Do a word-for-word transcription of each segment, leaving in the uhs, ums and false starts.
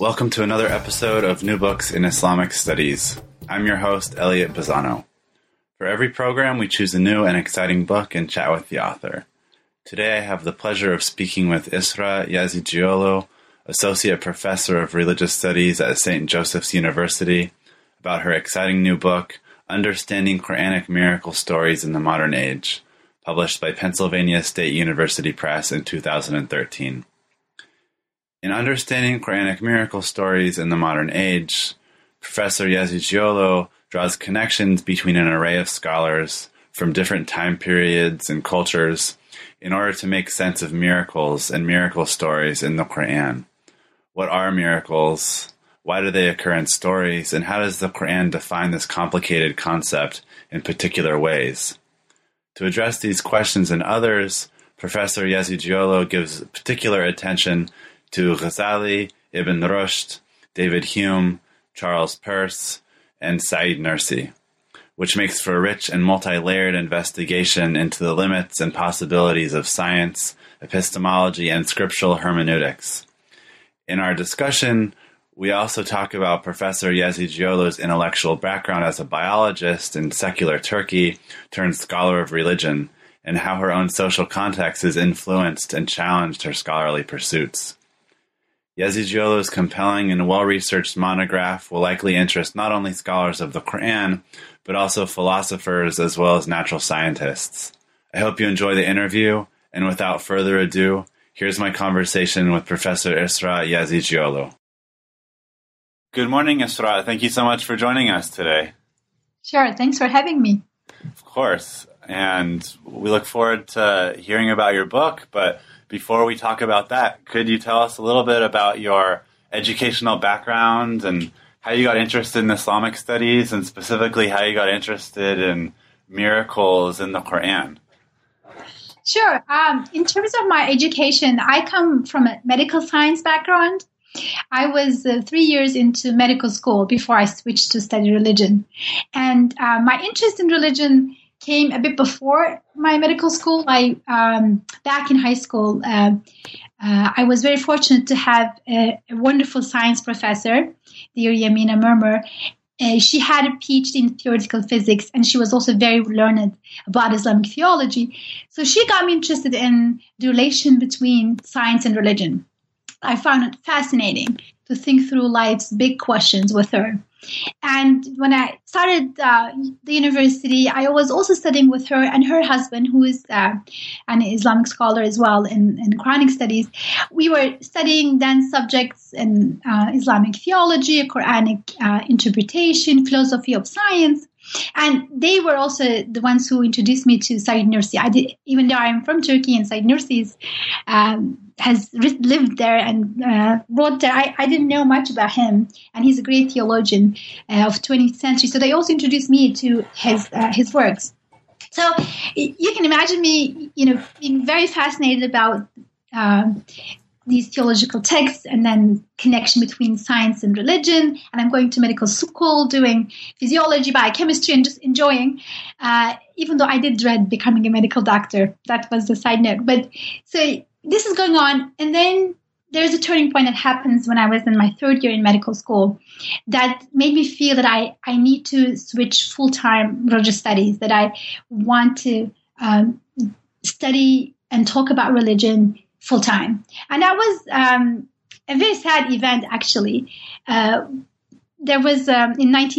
Welcome to another episode of New Books in Islamic Studies. I'm your host, Elliot Bazzano. For every program, we choose a new and exciting book and chat with the author. Today, I have the pleasure of speaking with Isra Yazicioglu, Associate Professor of Religious Studies at Saint Joseph's University, about her exciting new book, Understanding Quranic Miracle Stories in the Modern Age, published by Pennsylvania State University Press in two thousand thirteen. In Understanding Quranic Miracle Stories in the Modern Age, Professor Yazicioglu draws connections between an array of scholars from different time periods and cultures in order to make sense of miracles and miracle stories in the Quran. What are miracles? Why do they occur in stories? And how does the Quran define this complicated concept in particular ways? To address these questions and others, Professor Yazicioglu gives particular attention to Ghazali, Ibn Rushd, David Hume, Charles Peirce, and Said Nursi, which makes for a rich and multi-layered investigation into the limits and possibilities of science, epistemology, and scriptural hermeneutics. In our discussion, we also talk about Professor Yazicioglu's intellectual background as a biologist in secular Turkey turned scholar of religion, and how her own social context has influenced and challenged her scholarly pursuits. Yazicioglu's compelling and well-researched monograph will likely interest not only scholars of the Quran, but also philosophers as well as natural scientists. I hope you enjoy the interview, and without further ado, here's my conversation with Professor Isra Yazicioglu. Good morning, Isra. Thank you so much for joining us today. Sure. Thanks for having me. Of course. And we look forward to hearing about your book. But before we talk about that, could you tell us a little bit about your educational background and how you got interested in Islamic studies, and specifically how you got interested in miracles in the Quran? Sure. Um, in terms of my education, I come from a medical science background. I was uh, three years into medical school before I switched to study religion. And uh, my interest in religion came a bit before my medical school. I um, back in high school, uh, uh, I was very fortunate to have a, a wonderful science professor, dear Yamina Murmur. Uh, she had a PhD in theoretical physics, and she was also very learned about Islamic theology. So she got me interested in the relation between science and religion. I found it fascinating to think through life's big questions with her. And when I started uh, the university, I was also studying with her and her husband, who is uh, an Islamic scholar as well in, in Quranic studies. We were studying then subjects in uh, Islamic theology, Quranic uh, interpretation, philosophy of science. And they were also the ones who introduced me to Said Nursi. I did, even though I'm from Turkey and Said Nursi um, has lived there and uh, wrote there, I, I didn't know much about him. And he's a great theologian uh, of twentieth century. So they also introduced me to his uh, his works. So you can imagine me, you know, being very fascinated about um, these theological texts, and then connection between science and religion. And I'm going to medical school doing physiology, biochemistry, and just enjoying, uh, even though I did dread becoming a medical doctor. That was the side note. But so this is going on. And then there's a turning point that happens when I was in my third year in medical school that made me feel that I, I need to switch full-time religious studies, that I want to um, study and talk about religion full-time. And that was um, a very sad event, actually. Uh, there was, um, in nineteen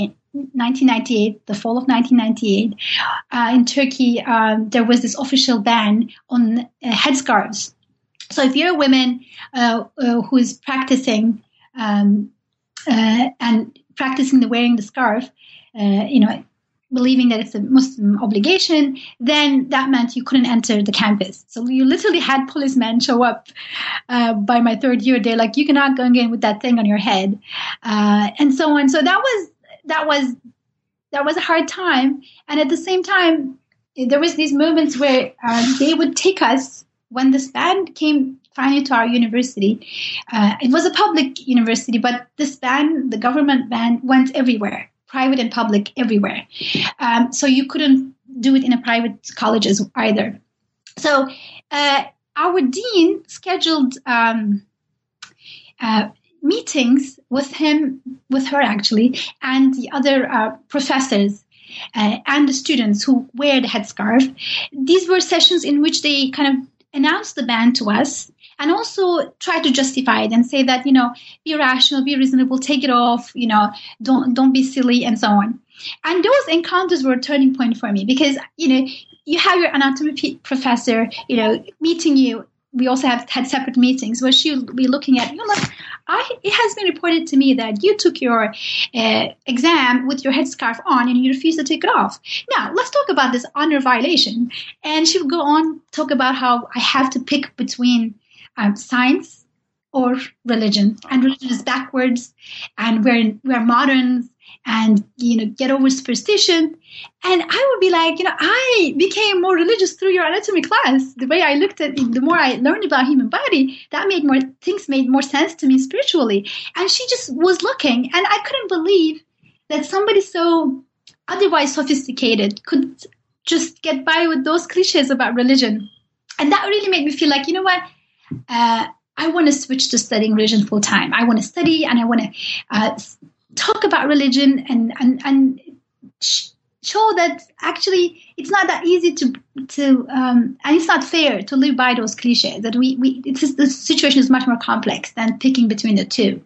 ninety-eight, the fall of nineteen ninety-eight, uh, in Turkey, um, there was this official ban on uh, headscarves. So if you're a woman uh, uh, who is practicing um, uh, and practicing the wearing the scarf, uh, you know, believing that it's a Muslim obligation, then that meant you couldn't enter the campus. So you literally had policemen show up uh, by my third year. They're like, you cannot go in with that thing on your head, uh, and so on. So that was that was that was a hard time. And at the same time, there was these moments where uh, they would take us when this ban came finally to our university. Uh, it was a public university, but this ban, the government ban, went everywhere. Private and public, everywhere. Um, so you couldn't do it in a private colleges either. So uh, our dean scheduled um, uh, meetings with him, with her actually, and the other uh, professors uh, and the students who wear the headscarf. These were sessions in which they kind of announced the ban to us and also try to justify it and say that, you know, be rational, be reasonable, take it off, you know, don't don't be silly, and so on. And those encounters were a turning point for me because, you know, you have your anatomy p- professor, you know, meeting you. We also have had separate meetings where she'll be looking at, you know, I, it has been reported to me that you took your uh, exam with your headscarf on and you refused to take it off. Now, let's talk about this honor violation. And she would go on, talk about how I have to pick between um, science or religion. And religion is backwards, and we're, we're moderns, and, you know, get over superstition. And I would be like, you know, I became more religious through your anatomy class. The way I looked at it, the more I learned about human body, that made more, things made more sense to me spiritually. And she just was looking, and I couldn't believe that somebody so otherwise sophisticated could just get by with those cliches about religion. And that really made me feel like, you know what, uh, I want to switch to studying religion full time. I want to study, and I want to uh, talk about religion and and and sh- show that actually it's not that easy to to um, and it's not fair to live by those cliches. That we we it's just, the situation is much more complex than picking between the two.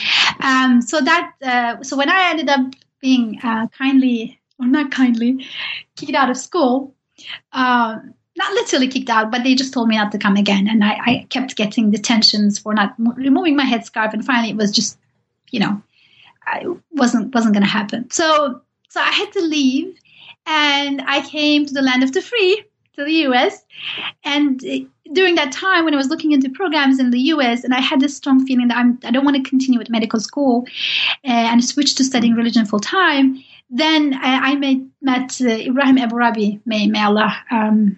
Um, so that uh, so when I ended up being uh, kindly or not kindly kicked out of school. Um, Not literally kicked out, but they just told me not to come again. And I, I kept getting detentions for not m- removing my headscarf. And finally, it was just, you know, I wasn't wasn't going to happen. So so I had to leave, and I came to the land of the free, to the U S. And during that time, when I was looking into programs in the U S, and I had this strong feeling that I'm, I don't want to continue with medical school uh, and switch to studying religion full time, then I, I made, met uh, Ibrahim Abu Rabi, may, may Allah... Um,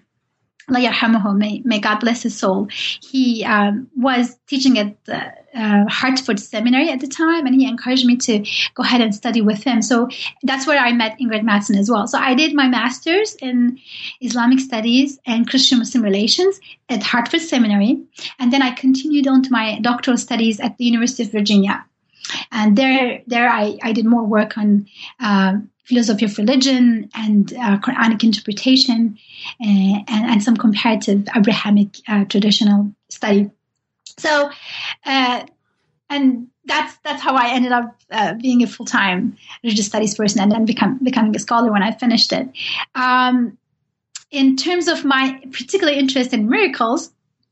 May, may God bless his soul. He um, was teaching at the uh, Hartford Seminary at the time, and he encouraged me to go ahead and study with him. So that's where I met Ingrid Mattson as well. So I did my master's in Islamic Studies and Christian Muslim Relations at Hartford Seminary, and then I continued on to my doctoral studies at the University of Virginia. And there, there I, I did more work on uh, philosophy of religion and uh, Quranic interpretation uh, and, and some comparative Abrahamic uh, traditional study. So, uh, and that's that's how I ended up uh, being a full-time religious studies person and then become, becoming a scholar when I finished it. Um, in terms of my particular interest in miracles,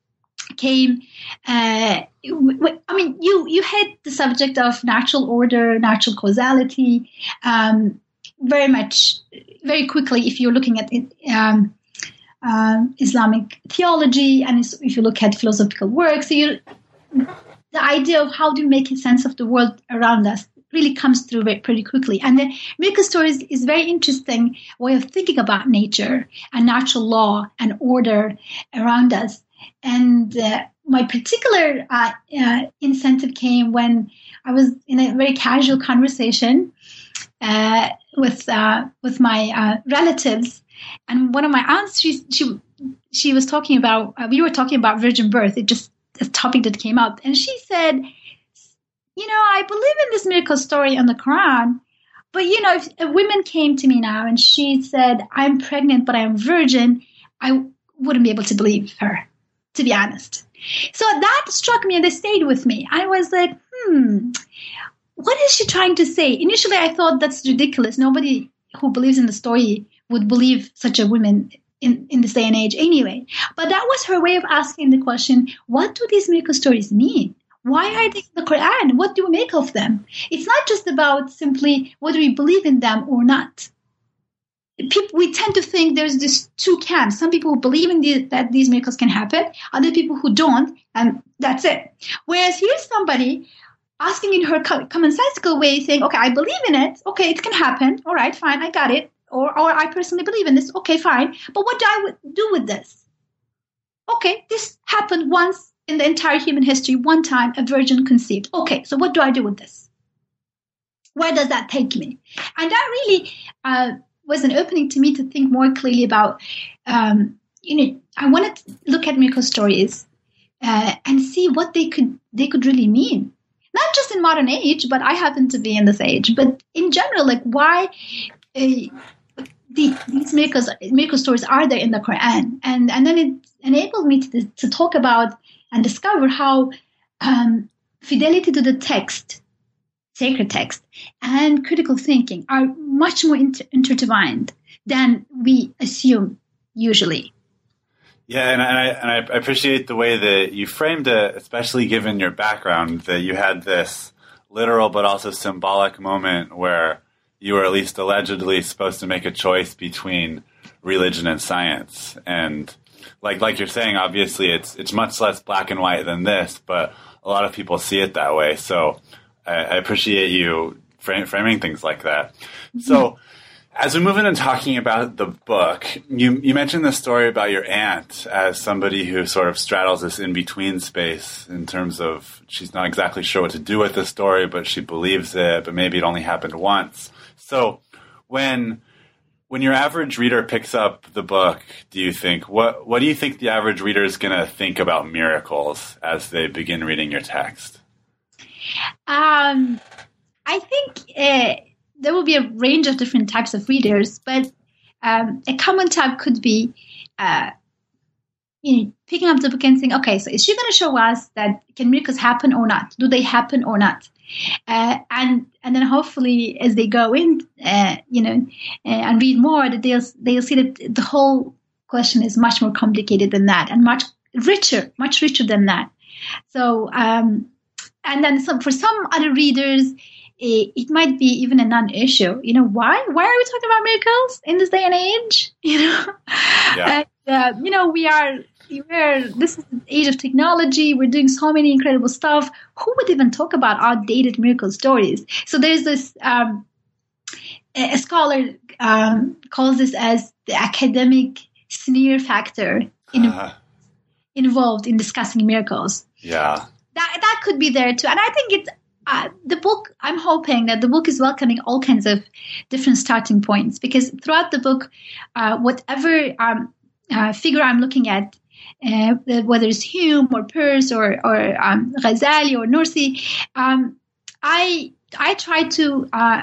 came, uh, w- w- I mean, you, you had the subject of natural order, natural causality, um, very much, very quickly, if you're looking at it, um, uh, Islamic theology, and if you look at philosophical works, so you, the idea of how to make a sense of the world around us really comes through very, pretty quickly. And the miracle stories is a very interesting way of thinking about nature and natural law and order around us. And uh, my particular uh, uh, incentive came when I was in a very casual conversation uh, with uh, with my uh, relatives, and one of my aunts, she she she was talking about uh, we were talking about virgin birth. It just a topic that came up, and she said, "You know, I believe in this miracle story on the Quran, but you know, if a woman came to me now and she said I'm pregnant but I'm virgin, I wouldn't be able to believe her." To be honest. So that struck me and it stayed with me. I was like, hmm, what is she trying to say? Initially, I thought that's ridiculous. Nobody who believes in the story would believe such a woman in, in this day and age anyway. But that was her way of asking the question, what do these miracle stories mean? Why are they in the Quran? What do we make of them? It's not just about simply whether we believe in them or not. People, we tend to think there's this two camps. Some people who believe in the, that these miracles can happen, other people who don't, and that's it. Whereas here's somebody asking in her commonsensical way, saying, okay, I believe in it. Okay, it can happen. All right, fine, I got it. Or, or I personally believe in this. Okay, fine. But what do I do with this? Okay, this happened once in the entire human history. One time, a virgin conceived. Okay, so what do I do with this? Where does that take me? And that really... Uh, was an opening to me to think more clearly about, um, you know, I wanted to look at miracle stories uh, and see what they could they could really mean. not just in modern age, but I happen to be in this age. But in general, like why uh, the, these miracles, miracle stories are there in the Quran, and and then it enabled me to to talk about and discover how um, fidelity to the text, sacred text, and critical thinking are much more inter- intertwined than we assume usually. Yeah, and I, and I appreciate the way that you framed it, especially given your background, that you had this literal but also symbolic moment where you were at least allegedly supposed to make a choice between religion and science. And like like you're saying, obviously it's it's much less black and white than this, but a lot of people see it that way. So I, I appreciate you frame, framing things like that. Mm-hmm. So as we move into talking about the book, you you mentioned the story about your aunt as somebody who sort of straddles this in-between space in terms of she's not exactly sure what to do with the story, but she believes it, but maybe it only happened once. So when when your average reader picks up the book, do you think, what, what do you think the average reader is going to think about miracles as they begin reading your text? Um, I think... Uh, There will be a range of different types of readers, but um, a common type could be uh, you know, picking up the book and saying, okay, so is she going to show us that can miracles happen or not? Do they happen or not? Uh, and and then hopefully as they go in, uh, you know, uh, and read more, that they'll they'll see that the whole question is much more complicated than that, and much richer, much richer than that. So, um, and then some for some other readers, it might be even a non-issue. You know, why? Why are we talking about miracles in this day and age? You know, yeah. and, uh, you know, we are, we're, this is the age of technology. We're doing so many incredible stuff. Who would even talk about outdated miracle stories? So there's this, um, a scholar um, calls this as the academic sneer factor in, uh-huh. involved in discussing miracles. Yeah. That, that could be there too. And I think it's, Uh, the book, I'm hoping that the book is welcoming all kinds of different starting points, because throughout the book, uh, whatever um, uh, figure I'm looking at, uh, whether it's Hume or Peirce or, or um, Ghazali or Nursi, um, I I try to uh,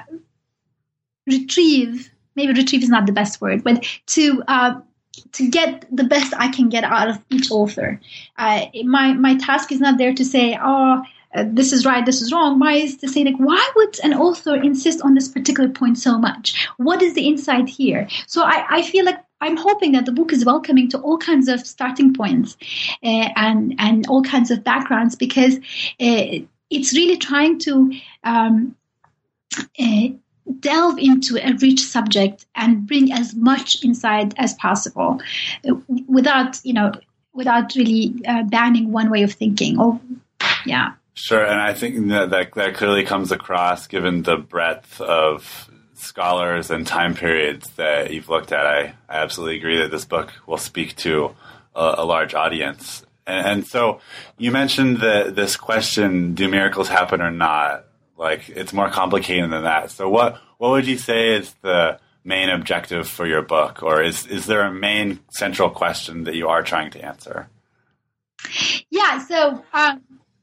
retrieve, maybe retrieve is not the best word, but to uh, to get the best I can get out of each author. Uh, my my task is not there to say, oh, Uh, this is right, this is wrong. Mine is to say, like, why would an author insist on this particular point so much? What is the insight here? So I, I feel like I'm hoping that the book is welcoming to all kinds of starting points uh, and, and all kinds of backgrounds, because uh, it's really trying to um, uh, delve into a rich subject and bring as much insight as possible uh, without, you know, without really uh, banning one way of thinking. Or, yeah. Sure, and I think that, that that clearly comes across given the breadth of scholars and time periods that you've looked at. I, I absolutely agree that this book will speak to a, a large audience. And, and so you mentioned that this question, do miracles happen or not? Like, it's more complicated than that. So what, what would you say is the main objective for your book? Or is, is there a main central question that you are trying to answer? Yeah, so... Um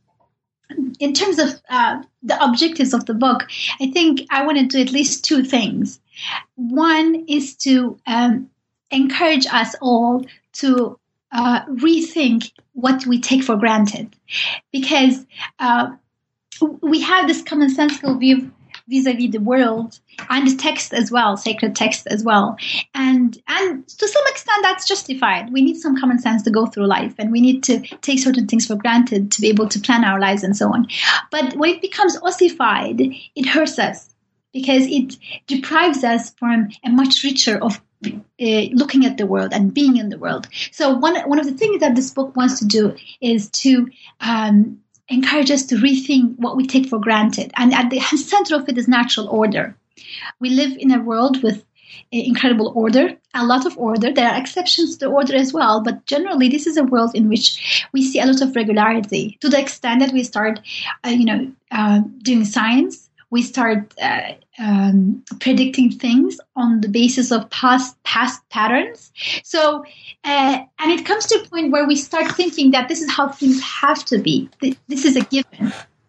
in terms of uh, the objectives of the book, I think I want to do at least two things. One is to um, encourage us all to uh, rethink what we take for granted, because uh, we have this commonsensical view vis-a-vis the world and the text as well, sacred text as well. And and to some extent, that's justified. We need some common sense to go through life, and we need to take certain things for granted to be able to plan our lives and so on. But when it becomes ossified, it hurts us, because it deprives us from a much richer of uh, looking at the world and being in the world. So one, one of the things that this book wants to do is to um, encourage us to rethink what we take for granted. And at the center of it is natural order. We live in a world with incredible order, a lot of order. There are exceptions to the order as well, but generally this is a world in which we see a lot of regularity, to the extent that we start, uh, you know, uh, doing science. We start uh, um, predicting things on the basis of past past patterns. So, uh, and it comes to a point where we start thinking that this is how things have to be. This is a given.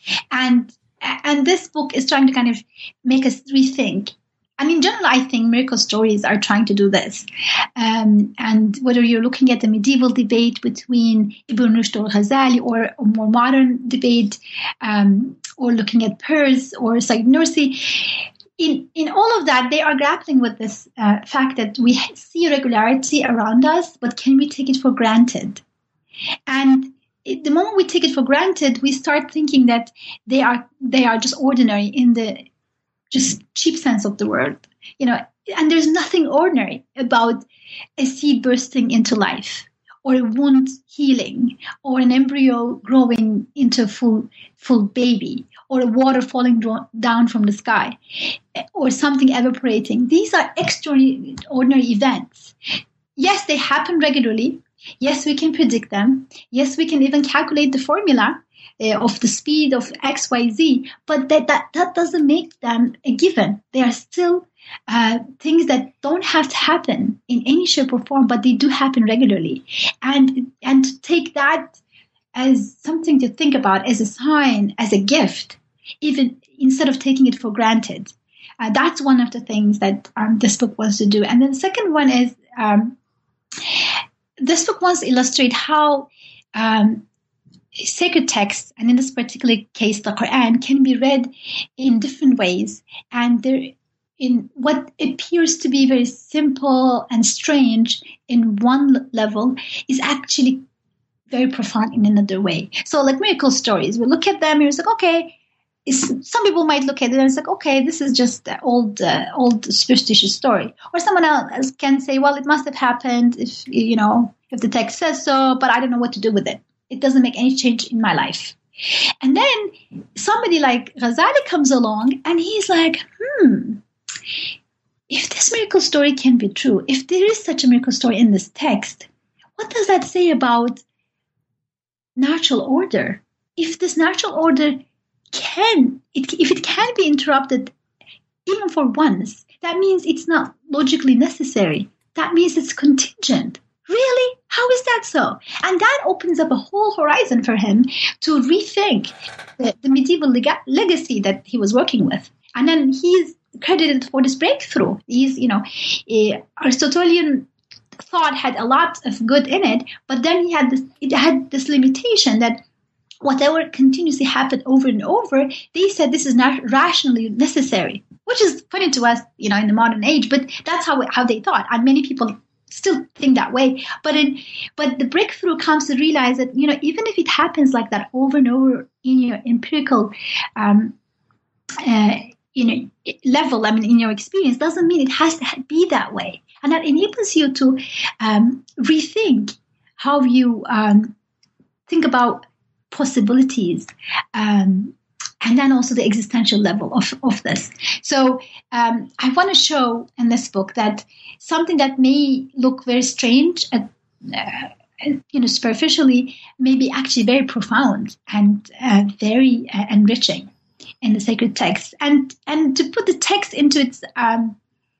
And and this book is trying to kind of make us rethink. And in general, I think miracle stories are trying to do this. Um, and whether you're looking at the medieval debate between Ibn Rushd or Ghazali, or a more modern debate, um, or looking at Peirce or Said Nursi, in, in all of that, they are grappling with this uh, fact that we see regularity around us, but can we take it for granted? And it, the moment we take it for granted, we start thinking that they are they are just ordinary in the just cheap sense of the word, you know, and there's nothing ordinary about a seed bursting into life, or a wound healing, or an embryo growing into a full, full baby, or a water falling down from the sky, or something evaporating. These are extraordinary events. Yes, they happen regularly. Yes, we can predict them. Yes, we can even calculate the formula Uh, of the speed of X, Y, Z, but that, that, that doesn't make them a given. They are still uh, things that don't have to happen in any shape or form, but they do happen regularly. And, and to take that as something to think about, as a sign, as a gift, even instead of taking it for granted. Uh, that's one of the things that um, this book wants to do. And then the second one is um, this book wants to illustrate how um, sacred texts, and in this particular case, the Quran, can be read in different ways. And there, in what appears to be very simple and strange in one level, is actually very profound in another way. So like miracle stories, we look at them and it's like, okay, it's, some people might look at it and it's like, okay, this is just an old, uh, old superstitious story. Or someone else can say, well, it must have happened if, you know, if the text says so, but I don't know what to do with it. It doesn't make any change in my life. And then somebody like Ghazali comes along and he's like, hmm, if this miracle story can be true, if there is such a miracle story in this text, what does that say about natural order? If this natural order can, it, if it can be interrupted even for once, that means it's not logically necessary. That means it's contingent. Really? How is that so? And that opens up a whole horizon for him to rethink the, the medieval leg- legacy that he was working with. And then he's credited for this breakthrough. He's, you know, uh, Aristotelian thought had a lot of good in it, but then he had this, it had this limitation that whatever continuously happened over and over, they said this is not rationally necessary, which is funny to us, you know, in the modern age, but that's how how they thought. And many people still think that way. But in, but the breakthrough comes to realize that, you know, even if it happens like that over and over in your empirical, um, uh, you know, level, I mean, in your experience, doesn't mean it has to be that way. And that enables you to um, rethink how you um, think about possibilities, um, and then also the existential level of, of this. So um, I want to show in this book that something that may look very strange, at, uh, you know, superficially, may be actually very profound and uh, very uh, enriching in the sacred text. And and to put the text into its um,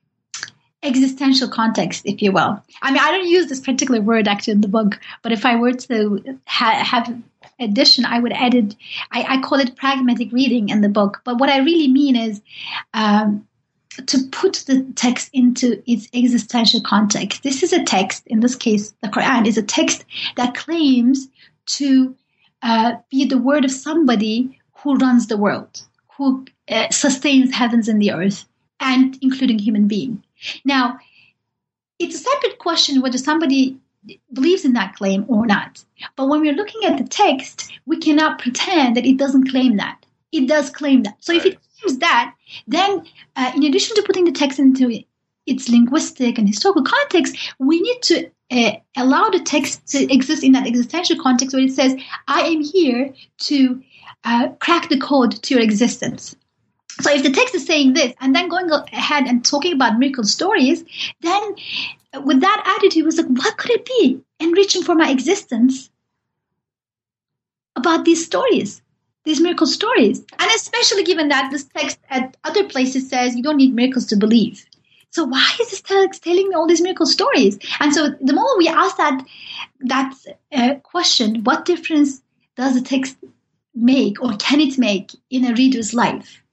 existential context, if you will. I mean, I don't use this particular word actually in the book, but if I were to ha- have addition, I would edit, I, I call it pragmatic reading in the book. But what I really mean is um, to put the text into its existential context. This is a text, in this case, the Quran is a text that claims to uh, be the word of somebody who runs the world, who uh, sustains heavens and the earth, and including human being. Now, it's a separate question whether somebody believes in that claim or not. But when we're looking at the text, we cannot pretend that it doesn't claim that. It does claim that. So if it claims that, then uh, in addition to putting the text into its linguistic and historical context, we need to uh, allow the text to exist in that existential context where it says, I am here to uh, crack the code to your existence. So if the text is saying this and then going ahead and talking about miracle stories, then with that attitude, it was like, what could it be enriching for my existence about these stories, these miracle stories? And especially given that this text at other places says you don't need miracles to believe. So why is this text telling me all these miracle stories? And so the moment we ask that, that uh, question, what difference does the text make or can it make in a reader's life?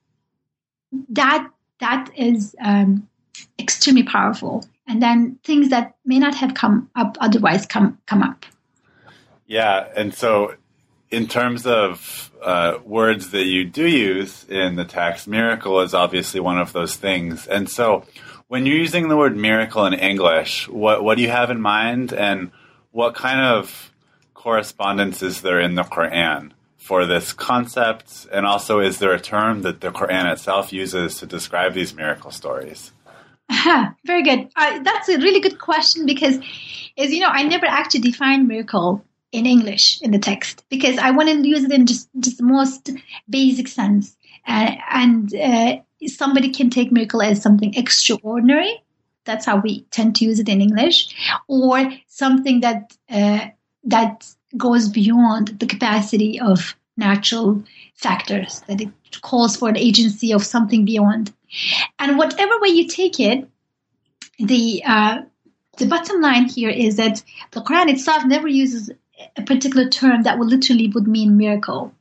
That that is um, extremely powerful. And then things that may not have come up otherwise come come up. Yeah, and so in terms of uh, words that you do use in the text, miracle is obviously one of those things. And so when you're using the word miracle in English, what, what do you have in mind, and what kind of correspondence is there in the Quran for this concept? And also, is there a term that the Quran itself uses to describe these miracle stories? Uh-huh. Very good. Uh, that's a really good question because, as you know, I never actually defined miracle in English in the text because I want to use it in just, just the most basic sense. Uh, and uh, somebody can take miracle as something extraordinary. That's how we tend to use it in English, or something that uh, that goes beyond the capacity of natural factors, that it calls for an agency of something beyond. And whatever way you take it, the uh, the bottom line here is that the Quran itself never uses a particular term that will literally would mean miracle.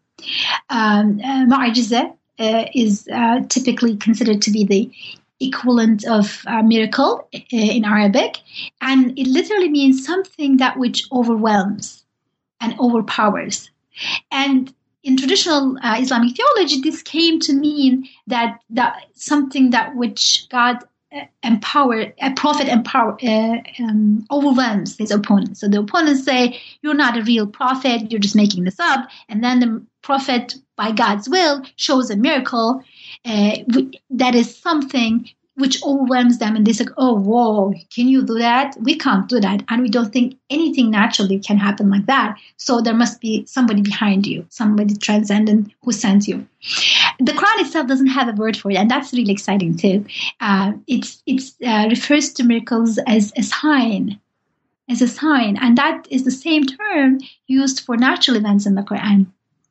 Um, uh, Mu'ajiza uh, is uh, typically considered to be the equivalent of uh, miracle uh, in Arabic, and it literally means something that which overwhelms and overpowers. And in traditional uh, Islamic theology, this came to mean that that something that which God uh, empowered, a prophet empower, uh, um, overwhelms his opponents. So the opponents say, "You're not a real prophet; you're just making this up." And then the prophet, by God's will, shows a miracle uh, that is something which overwhelms them, and they say, "Oh, whoa, can you do that? We can't do that." And we don't think anything naturally can happen like that. So there must be somebody behind you, somebody transcendent who sent you. The Quran itself doesn't have a word for it, and that's really exciting too. Uh, it's it's uh, refers to miracles as a sign, as a sign, and that is the same term used for natural events in the Quran.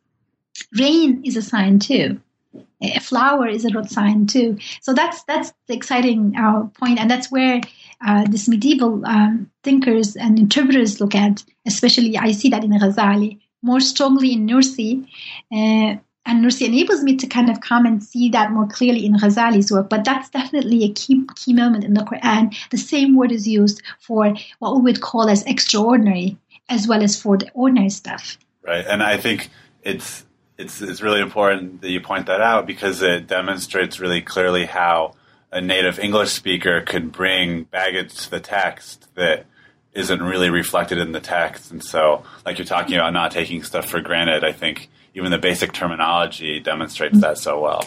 Rain is a sign too. A flower is a road sign too. So that's that's the exciting uh, point, and that's where uh, this medieval um, thinkers and interpreters look at. Especially, I see that in Ghazali more strongly in Nursi, uh, and Nursi enables me to kind of come and see that more clearly in Ghazali's work. But that's definitely a key key moment in the Quran. The same word is used for what we would call as extraordinary, as well as for the ordinary stuff. Right, and I think it's. It's, it's really important that you point that out because it demonstrates really clearly how a native English speaker could bring baggage to the text that isn't really reflected in the text. And so, like you're talking about not taking stuff for granted, I think even the basic terminology demonstrates that so well.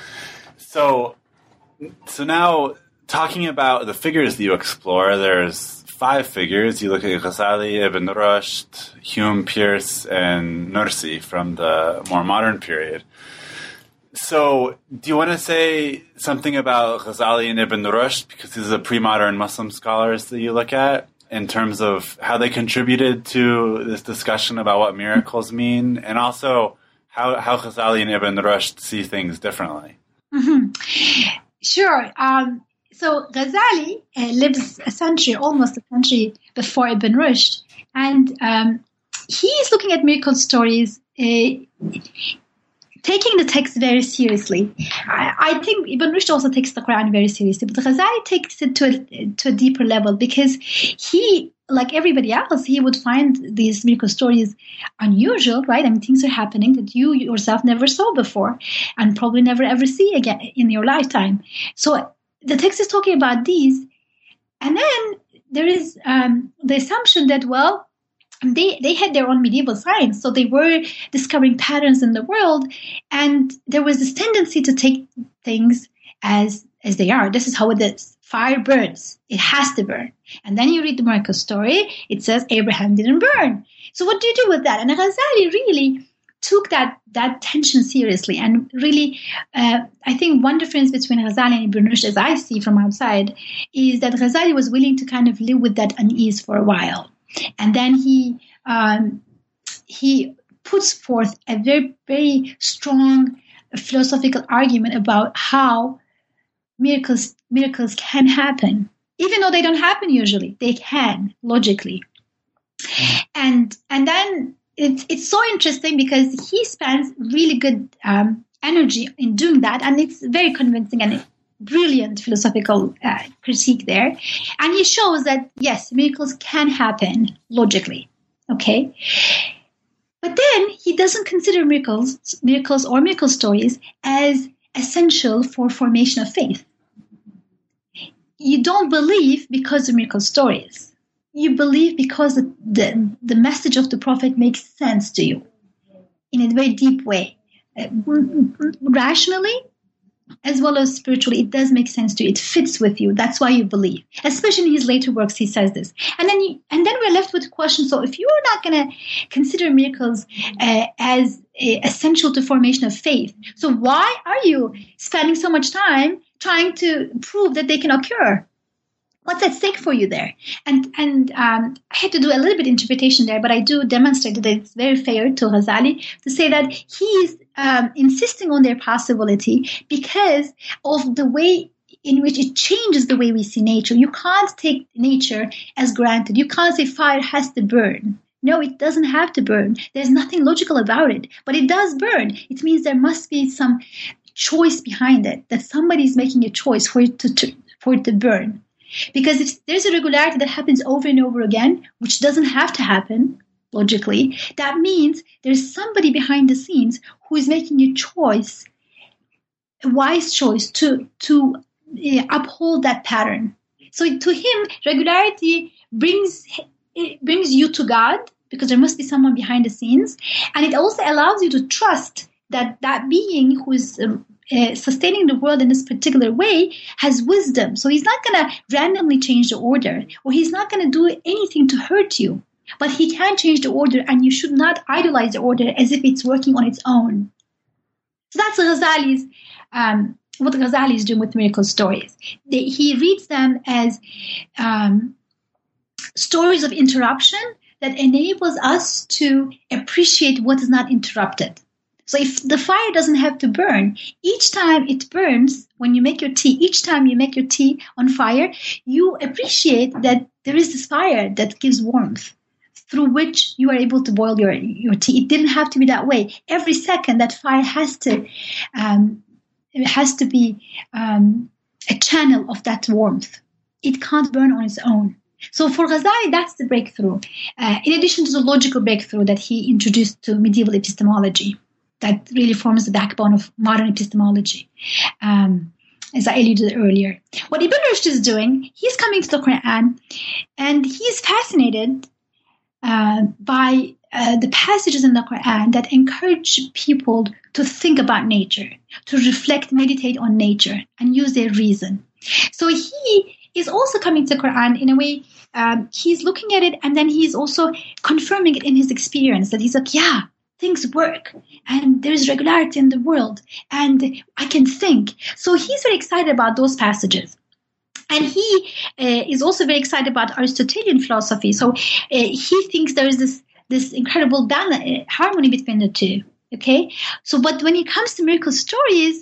So, so now talking about the figures that you explore, there's five figures. You look at Ghazali, Ibn Rushd, Hume, Pierce, and Nursi from the more modern period. So do you want to say something about Ghazali and Ibn Rushd, because these are the pre-modern Muslim scholars that you look at, in terms of how they contributed to this discussion about what miracles mean, and also how, how Ghazali and Ibn Rushd see things differently? Mm-hmm. Sure. Um, So Ghazali uh, lives a century, almost a century before Ibn Rushd, and um, he is looking at miracle stories, uh, taking the text very seriously. I, I think Ibn Rushd also takes the Quran very seriously, but Ghazali takes it to a, to a deeper level because he, like everybody else, he would find these miracle stories unusual, right? I mean, things are happening that you yourself never saw before and probably never ever see again in your lifetime. So the text is talking about these, and then there is um, the assumption that, well, they, they had their own medieval science, so they were discovering patterns in the world, and there was this tendency to take things as as they are. This is how it is. Fire burns. It has to burn. And then you read the miracle story. It says Abraham didn't burn. So what do you do with that? And Ghazali really took that that tension seriously, and really, uh, I think one difference between Ghazali and Ibn Rushd, as I see from outside, is that Ghazali was willing to kind of live with that unease for a while, and then he um, he puts forth a very very strong philosophical argument about how miracles miracles can happen, even though they don't happen usually. They can logically, and and then it's it's so interesting because he spends really good um, energy in doing that, and it's very convincing and brilliant philosophical uh, critique there. And he shows that yes, miracles can happen logically. Okay, but then he doesn't consider miracles, miracles or miracle stories as essential for formation of faith. You don't believe because of miracle stories. You believe because the, the, the message of the prophet makes sense to you in a very deep way. Uh, rationally, as well as spiritually, it does make sense to you. It fits with you. That's why you believe. Especially in his later works, he says this. And then you, and then we're left with the question, so if you're not going to consider miracles uh, as uh, essential to formation of faith, so why are you spending so much time trying to prove that they can occur? What's at stake for you there? And and um, I had to do a little bit of interpretation there, but I do demonstrate that it's very fair to Ghazali to say that he's um, insisting on their possibility because of the way in which it changes the way we see nature. You can't take nature as granted. You can't say fire has to burn. No, it doesn't have to burn. There's nothing logical about it, but it does burn. It means there must be some choice behind it, that somebody's making a choice for it to, to for it to burn. Because if there's a regularity that happens over and over again, which doesn't have to happen logically, that means there's somebody behind the scenes who is making a choice, a wise choice to to uh, uphold that pattern. So to him, regularity brings it brings you to God because there must be someone behind the scenes, and it also allows you to trust that that being who is um, Uh, sustaining the world in this particular way has wisdom. So he's not going to randomly change the order, or he's not going to do anything to hurt you. But he can change the order, and you should not idolize the order as if it's working on its own. So that's Ghazali's, um, what Ghazali is doing with miracle stories. They, he reads them as um, stories of interruption that enables us to appreciate what is not interrupted. So if the fire doesn't have to burn, each time it burns, when you make your tea, each time you make your tea on fire, you appreciate that there is this fire that gives warmth through which you are able to boil your, your tea. It didn't have to be that way. Every second that fire has to, um, it has to be um, a channel of that warmth. It can't burn on its own. So for Ghazali, that's the breakthrough. Uh, in addition to the logical breakthrough that he introduced to medieval epistemology, that really forms the backbone of modern epistemology, um, as I alluded earlier. What Ibn Rushd is doing, he's coming to the Quran, and he's fascinated uh, by uh, the passages in the Quran that encourage people to think about nature, to reflect, meditate on nature, and use their reason. So he is also coming to the Quran in a way, um, he's looking at it, and then he's also confirming it in his experience, that he's like, yeah, things work, and there's regularity in the world, and I can think. So he's very excited about those passages. And he uh, is also very excited about Aristotelian philosophy. So uh, he thinks there is this, this incredible balance, uh, harmony between the two. Okay? So, but when it comes to miracle stories,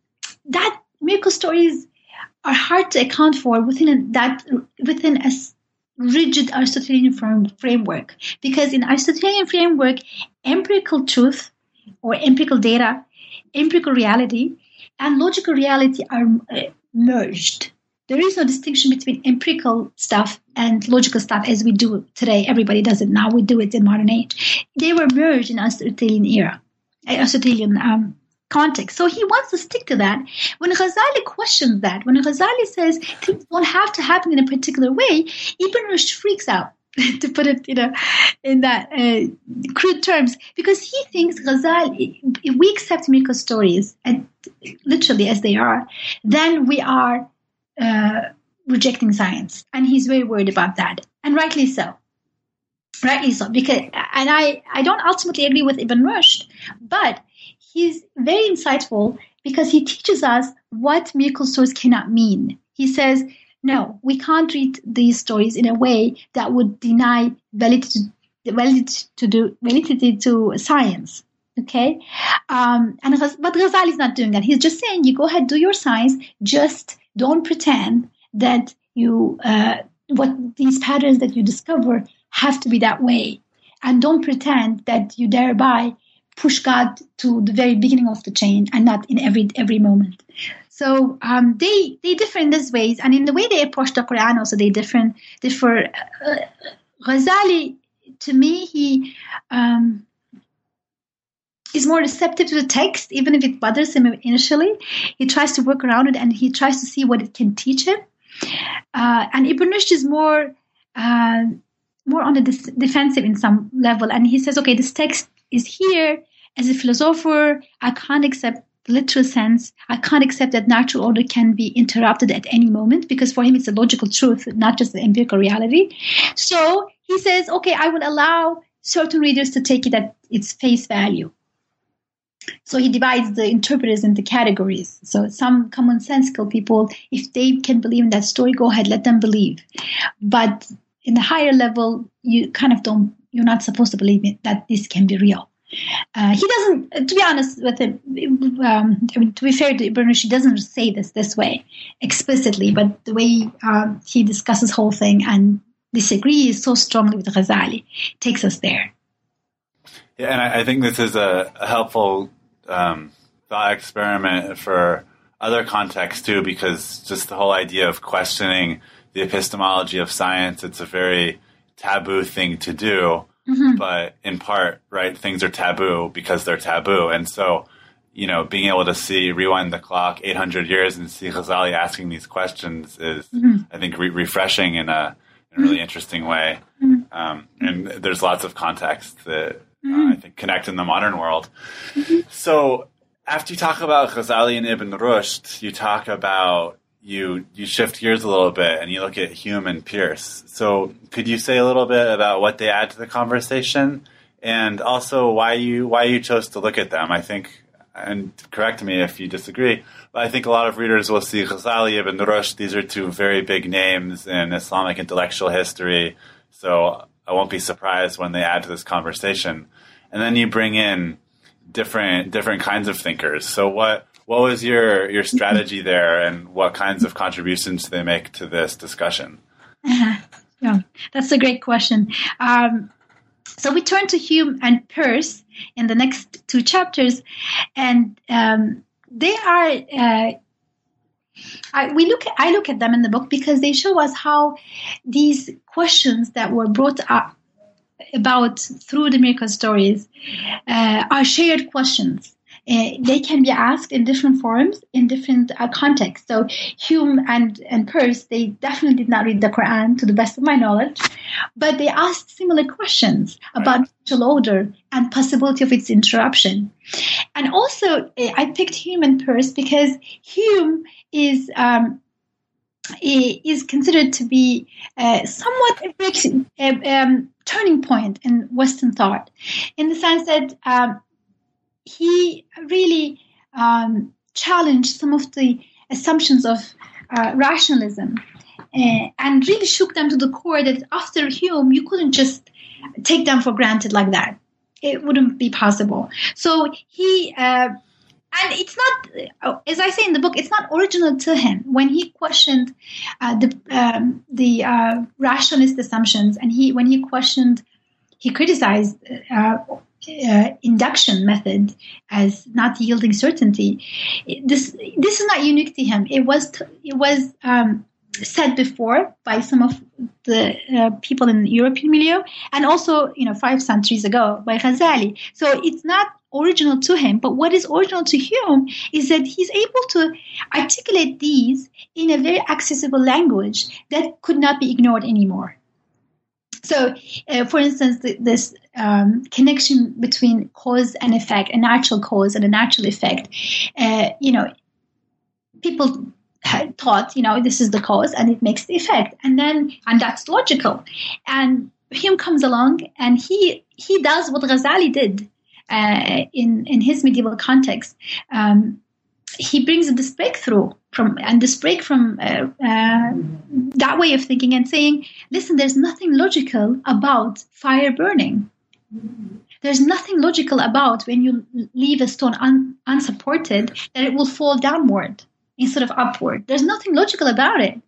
that miracle stories are hard to account for within a, that within a rigid Aristotelian frame, framework. Because in Aristotelian framework, empirical truth or empirical data, empirical reality, and logical reality are uh, merged. There is no distinction between empirical stuff and logical stuff as we do today. Everybody does it now. We do it in modern age. They were merged in Aristotelian era, Aristotelian um, context. So he wants to stick to that. When Ghazali questions that, when Ghazali says things don't have to happen in a particular way, Ibn Rushd freaks out, to put it, you know, in that uh, crude terms, because he thinks Ghazali, if we accept miracle stories and literally as they are, then we are uh, rejecting science, and he's very worried about that, and rightly so. Rightly so, because, and I, I don't ultimately agree with Ibn Rushd, but he's very insightful because he teaches us what miracle stories cannot mean. He says, no, we can't read these stories in a way that would deny validity, validity to do validity to science. Okay, um, and but Ghazali is not doing that. He's just saying, you go ahead, do your science, just don't pretend that you uh, what these patterns that you discover have to be that way. and don't pretend that you thereby push God to the very beginning of the chain and not in every every moment. So um, they they differ in these ways, and in the way they approach the Quran also they differ. differ. Uh, Ghazali, to me, he um, is more receptive to the text, even if it bothers him initially. He tries to work around it, and he tries to see what it can teach him. Uh, and Ibn Rushd is more uh, more on the dis- defensive in some level, and he says, okay, this text is here as a philosopher. I can't accept the literal sense. I can't accept that natural order can be interrupted at any moment, because for him it's a logical truth, not just the empirical reality. So he says, okay, I will allow certain readers to take it at its face value. So he divides the interpreters into categories. So some commonsensical people, if they can believe in that story, go ahead, let them believe. But in the higher level, you kind of don't, you're not supposed to believe it, that this can be real. Uh, he doesn't, to be honest with him, um, I mean, to be fair to Ibn Rushd, he doesn't say this this way explicitly, but the way um, he discusses the whole thing and disagrees so strongly with Ghazali takes us there. Yeah, and I, I think this is a, a helpful um, thought experiment for other contexts too, because just the whole idea of questioning the epistemology of science, it's a very taboo thing to do. Mm-hmm. But in part, right, things are taboo because they're taboo. And so, you know, being able to see, rewind the clock eight hundred years and see Ghazali asking these questions is, mm-hmm. I think, re- refreshing in a, in a really interesting way. Mm-hmm. Um, and there's lots of context that mm-hmm. uh, I think connect in the modern world. Mm-hmm. So after you talk about Ghazali and Ibn Rushd, you talk about You you shift gears a little bit and you look at Hume and Peirce. So could you say a little bit about what they add to the conversation, and also why you why you chose to look at them? I think, and correct me if you disagree, but I think a lot of readers will see Ghazali, Ibn Rushd. These are two very big names in Islamic intellectual history. So I won't be surprised when they add to this conversation. And then you bring in different different kinds of thinkers. So what What was your, your strategy there, and what kinds of contributions do they make to this discussion? Uh, yeah, that's a great question. Um, so we turn to Hume and Peirce in the next two chapters, and um, they are. Uh, I, we look. I look at them in the book because they show us how these questions that were brought up about through the miracle stories uh, are shared questions. Uh, they can be asked in different forms, in different uh, contexts. So Hume and, and Peirce, they definitely did not read the Quran, to the best of my knowledge, but they asked similar questions about natural order and possibility of its interruption. And also, uh, I picked Hume and Peirce because Hume is um, is considered to be uh, somewhat a big uh, um, turning point in Western thought, in the sense that um, he really um, challenged some of the assumptions of uh, rationalism uh, and really shook them to the core that after Hume, you couldn't just take them for granted like that. It wouldn't be possible. So he, uh, and it's not, as I say in the book, it's not original to him. When he questioned uh, the um, the uh, rationalist assumptions, and he when he questioned, he criticized uh, Uh, induction method as not yielding certainty. This this is not unique to him. It was t- it was um, said before by some of the uh, people in the European milieu, and also you know five centuries ago by Ghazali. So it's not original to him. But what is original to Hume is that he's able to articulate these in a very accessible language that could not be ignored anymore. So, uh, for instance, th- this um, connection between cause and effect, a natural cause and a natural effect, uh, you know, people had thought, you know, this is the cause and it makes the effect. And then, and that's logical. And Hume comes along and he he does what Ghazali did uh, in, in his medieval context. Um, he brings this breakthrough from and this break from uh, uh, that way of thinking and saying, listen, there's nothing logical about fire burning. There's nothing logical about when you leave a stone un- unsupported that it will fall downward instead of upward. There's nothing logical about it.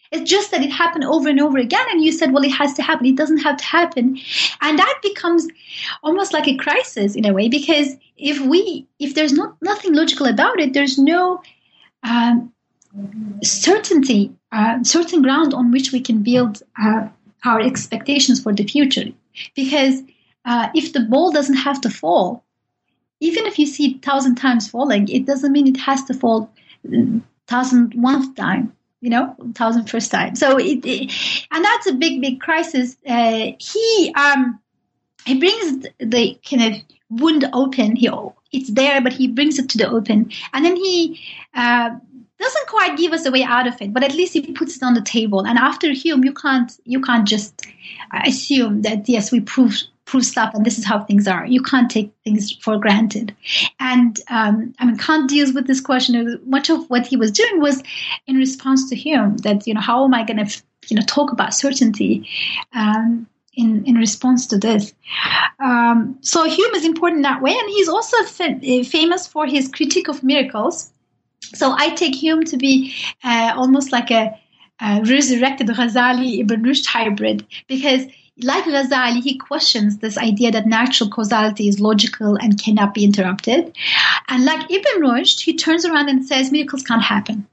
It's just that it happened over and over again. And you said, well, it has to happen. It doesn't have to happen. And that becomes almost like a crisis in a way, because if we, if there's not nothing logical about it, there's no um, certainty, uh, certain ground on which we can build uh, our expectations for the future. Because uh, if the ball doesn't have to fall, even if you see it thousand times falling, it doesn't mean it has to fall thousand one time, you know, thousand first time. So it, it and that's a big, big crisis. Uh, he um he brings the kind of wound open. He it's there, but he brings it to the open, and then he uh, doesn't quite give us a way out of it, but at least he puts it on the table. And after Hume, you can't you can't just assume that yes, we prove. prove stuff and this is how things are. You can't take things for granted. And um, I mean, Kant deals with this question. Much of what he was doing was in response to Hume, that, you know, how am I going to, you know, talk about certainty um, in, in response to this? Um, so Hume is important that way. And he's also fa- famous for his critique of miracles. So I take Hume to be uh, almost like a, a resurrected Ghazali Ibn Rushd hybrid, because like Ghazali, he questions this idea that natural causality is logical and cannot be interrupted. And like Ibn Rushd, he turns around and says miracles can't happen.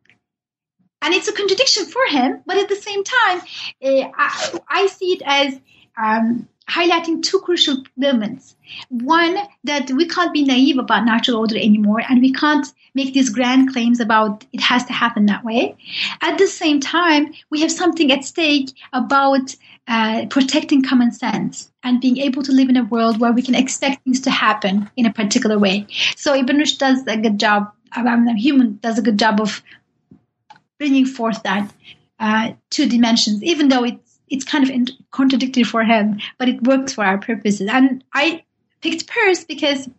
And it's a contradiction for him, but at the same time, uh, I, I see it as um, highlighting two crucial moments. One, that we can't be naive about natural order anymore, and we can't make these grand claims about it has to happen that way. At the same time, we have something at stake about uh, protecting common sense and being able to live in a world where we can expect things to happen in a particular way. So Ibn Rushd does a good job, I mean, Hume does a good job of bringing forth that uh, two dimensions, even though it's it's kind of in- contradictory for him, but it works for our purposes. And I picked Peirce because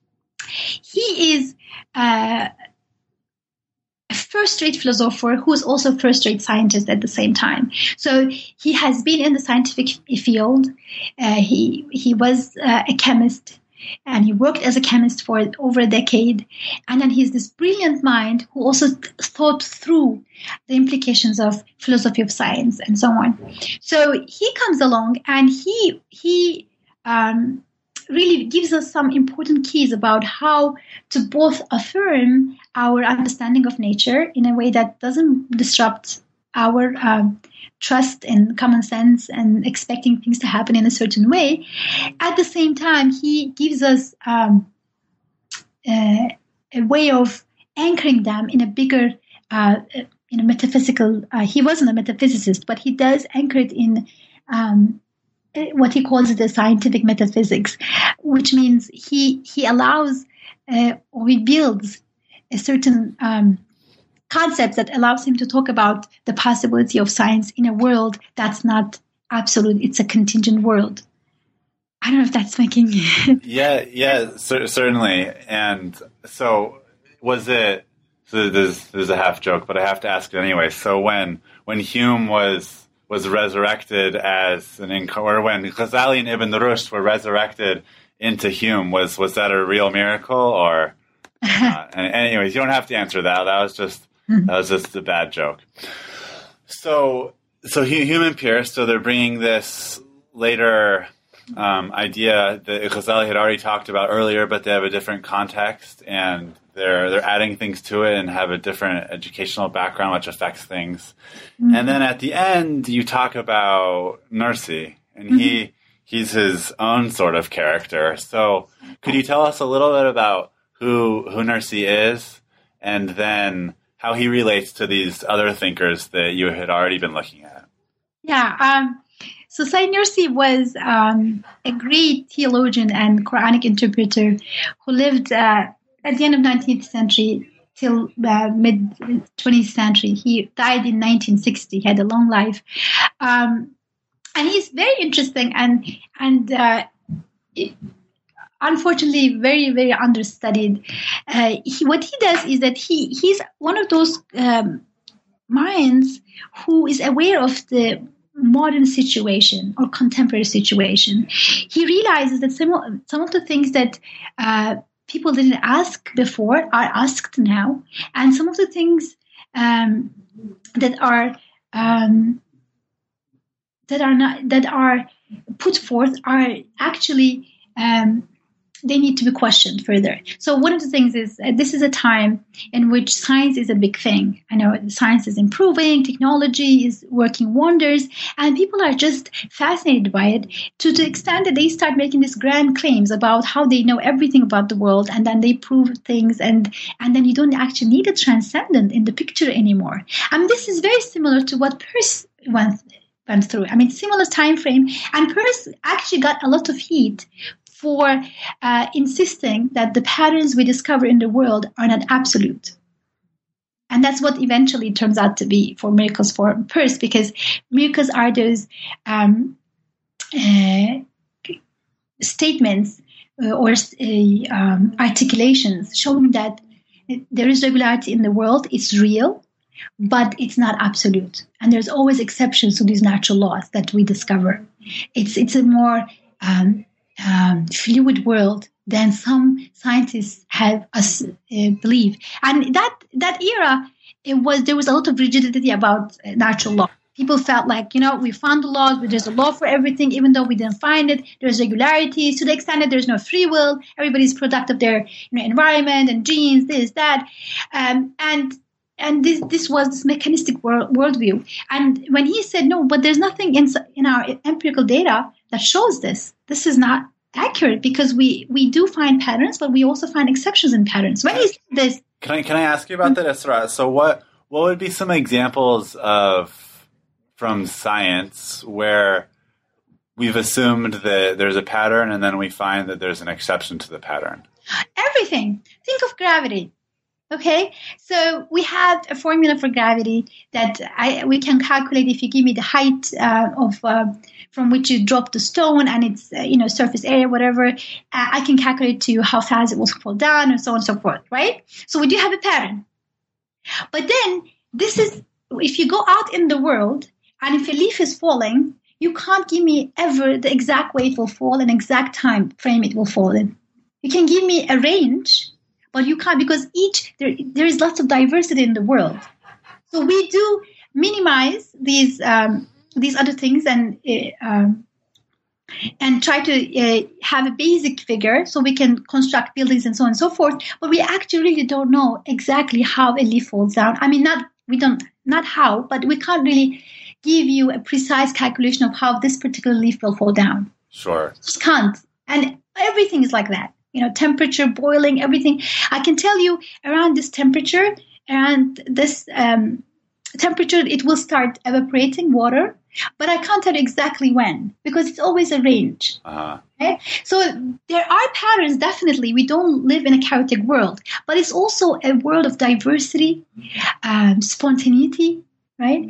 he is uh, a first-rate philosopher who is also a first-rate scientist at the same time. So he has been in the scientific field. Uh, he he was uh, a chemist, and he worked as a chemist for over a decade. And then he's this brilliant mind who also th- thought through the implications of philosophy of science and so on. So he comes along and he he um, really gives us some important keys about how to both affirm our understanding of nature in a way that doesn't disrupt our um, trust and common sense and expecting things to happen in a certain way. At the same time, he gives us um, uh, a way of anchoring them in a bigger, uh, in a metaphysical. Uh, he wasn't a metaphysicist, but he does anchor it in um, what he calls the scientific metaphysics, which means he he allows uh, or he builds a certain um, concept that allows him to talk about the possibility of science in a world that's not absolute. It's a contingent world. I don't know if that's making yeah, yeah, cer- certainly. And so was it, so there's, there's a half joke, but I have to ask it anyway. So when, when Hume was, was resurrected as an, inc- or when Ghazali and Ibn Rushd were resurrected into Hume, was, was that a real miracle or, uh, and anyways, you don't have to answer that. That was just, that was just a bad joke. So, so Hume and Peirce, so they're bringing this later um, idea that Ghazali had already talked about earlier, but they have a different context, and they're they're adding things to it and have a different educational background, which affects things. Mm-hmm. And then at the end, you talk about Nursi, and mm-hmm. he he's his own sort of character. So, could you tell us a little bit about who who Nursi is, and then how he relates to these other thinkers that you had already been looking at? Yeah, um, so Sayyid Nursi was um, a great theologian and Quranic interpreter who lived uh, at the end of nineteenth century till uh, mid-twentieth century. He died in nineteen sixty. He had a long life. Um, and he's very interesting and, and uh, it, unfortunately, very, very understudied. Uh, he, what he does is that he he's one of those um, minds who is aware of the modern situation or contemporary situation. He realizes that some of, some of the things that uh, people didn't ask before are asked now, and some of the things um, that are um, that are not that are put forth are actually um, they need to be questioned further. So one of the things is uh, this is a time in which science is a big thing. I know science is improving, technology is working wonders, and people are just fascinated by it to the extent that they start making these grand claims about how they know everything about the world, and then they prove things, and, and then you don't actually need a transcendent in the picture anymore. And this is very similar to what Peirce went, went through. I mean, similar time frame, and Peirce actually got a lot of heat for uh, insisting that the patterns we discover in the world are not absolute. And that's what eventually turns out to be for miracles for Peirce, because miracles are those um, uh, statements uh, or uh, um, articulations showing that there is regularity in the world, it's real, but it's not absolute. And there's always exceptions to these natural laws that we discover. It's, it's a more... Um, Um, fluid world than some scientists have us uh, believe. And that that era, it was there was a lot of rigidity about uh, natural law. People felt like, you know, we found the laws, but there's a law for everything, even though we didn't find it. There's regularities to the extent that there's no free will. Everybody's product of their you know, environment and genes, this, that. Um, and and this this was this mechanistic world, worldview. And when he said, no, but there's nothing in, in our empirical data that shows this. This is not accurate, because we, we do find patterns, but we also find exceptions in patterns. When he said this, can I can I ask you about that, Isra? So what what would be some examples of from science where we've assumed that there's a pattern and then we find that there's an exception to the pattern? Everything. Think of gravity. Okay, so we have a formula for gravity that I, we can calculate if you give me the height uh, of uh, from which you drop the stone and its uh, you know surface area, whatever. Uh, I can calculate to you how fast it will fall down and so on and so forth, right? So we do have a pattern. But then this is, if you go out in the world and if a leaf is falling, you can't give me ever the exact way it will fall and exact time frame it will fall in. You can give me a range, but you can't, because each there there is lots of diversity in the world. So we do minimize these um, these other things and uh, um, and try to uh, have a basic figure so we can construct buildings and so on and so forth. But we actually really don't know exactly how a leaf falls down. I mean, not we don't not how, but we can't really give you a precise calculation of how this particular leaf will fall down. Sure, just can't. And everything is like that. You know, temperature, boiling, everything. I can tell you around this temperature, around this um, temperature, it will start evaporating water, but I can't tell you exactly when, because it's always a range. Uh-huh. Okay? So there are patterns, definitely. We don't live in a chaotic world, but it's also a world of diversity, um, spontaneity, right?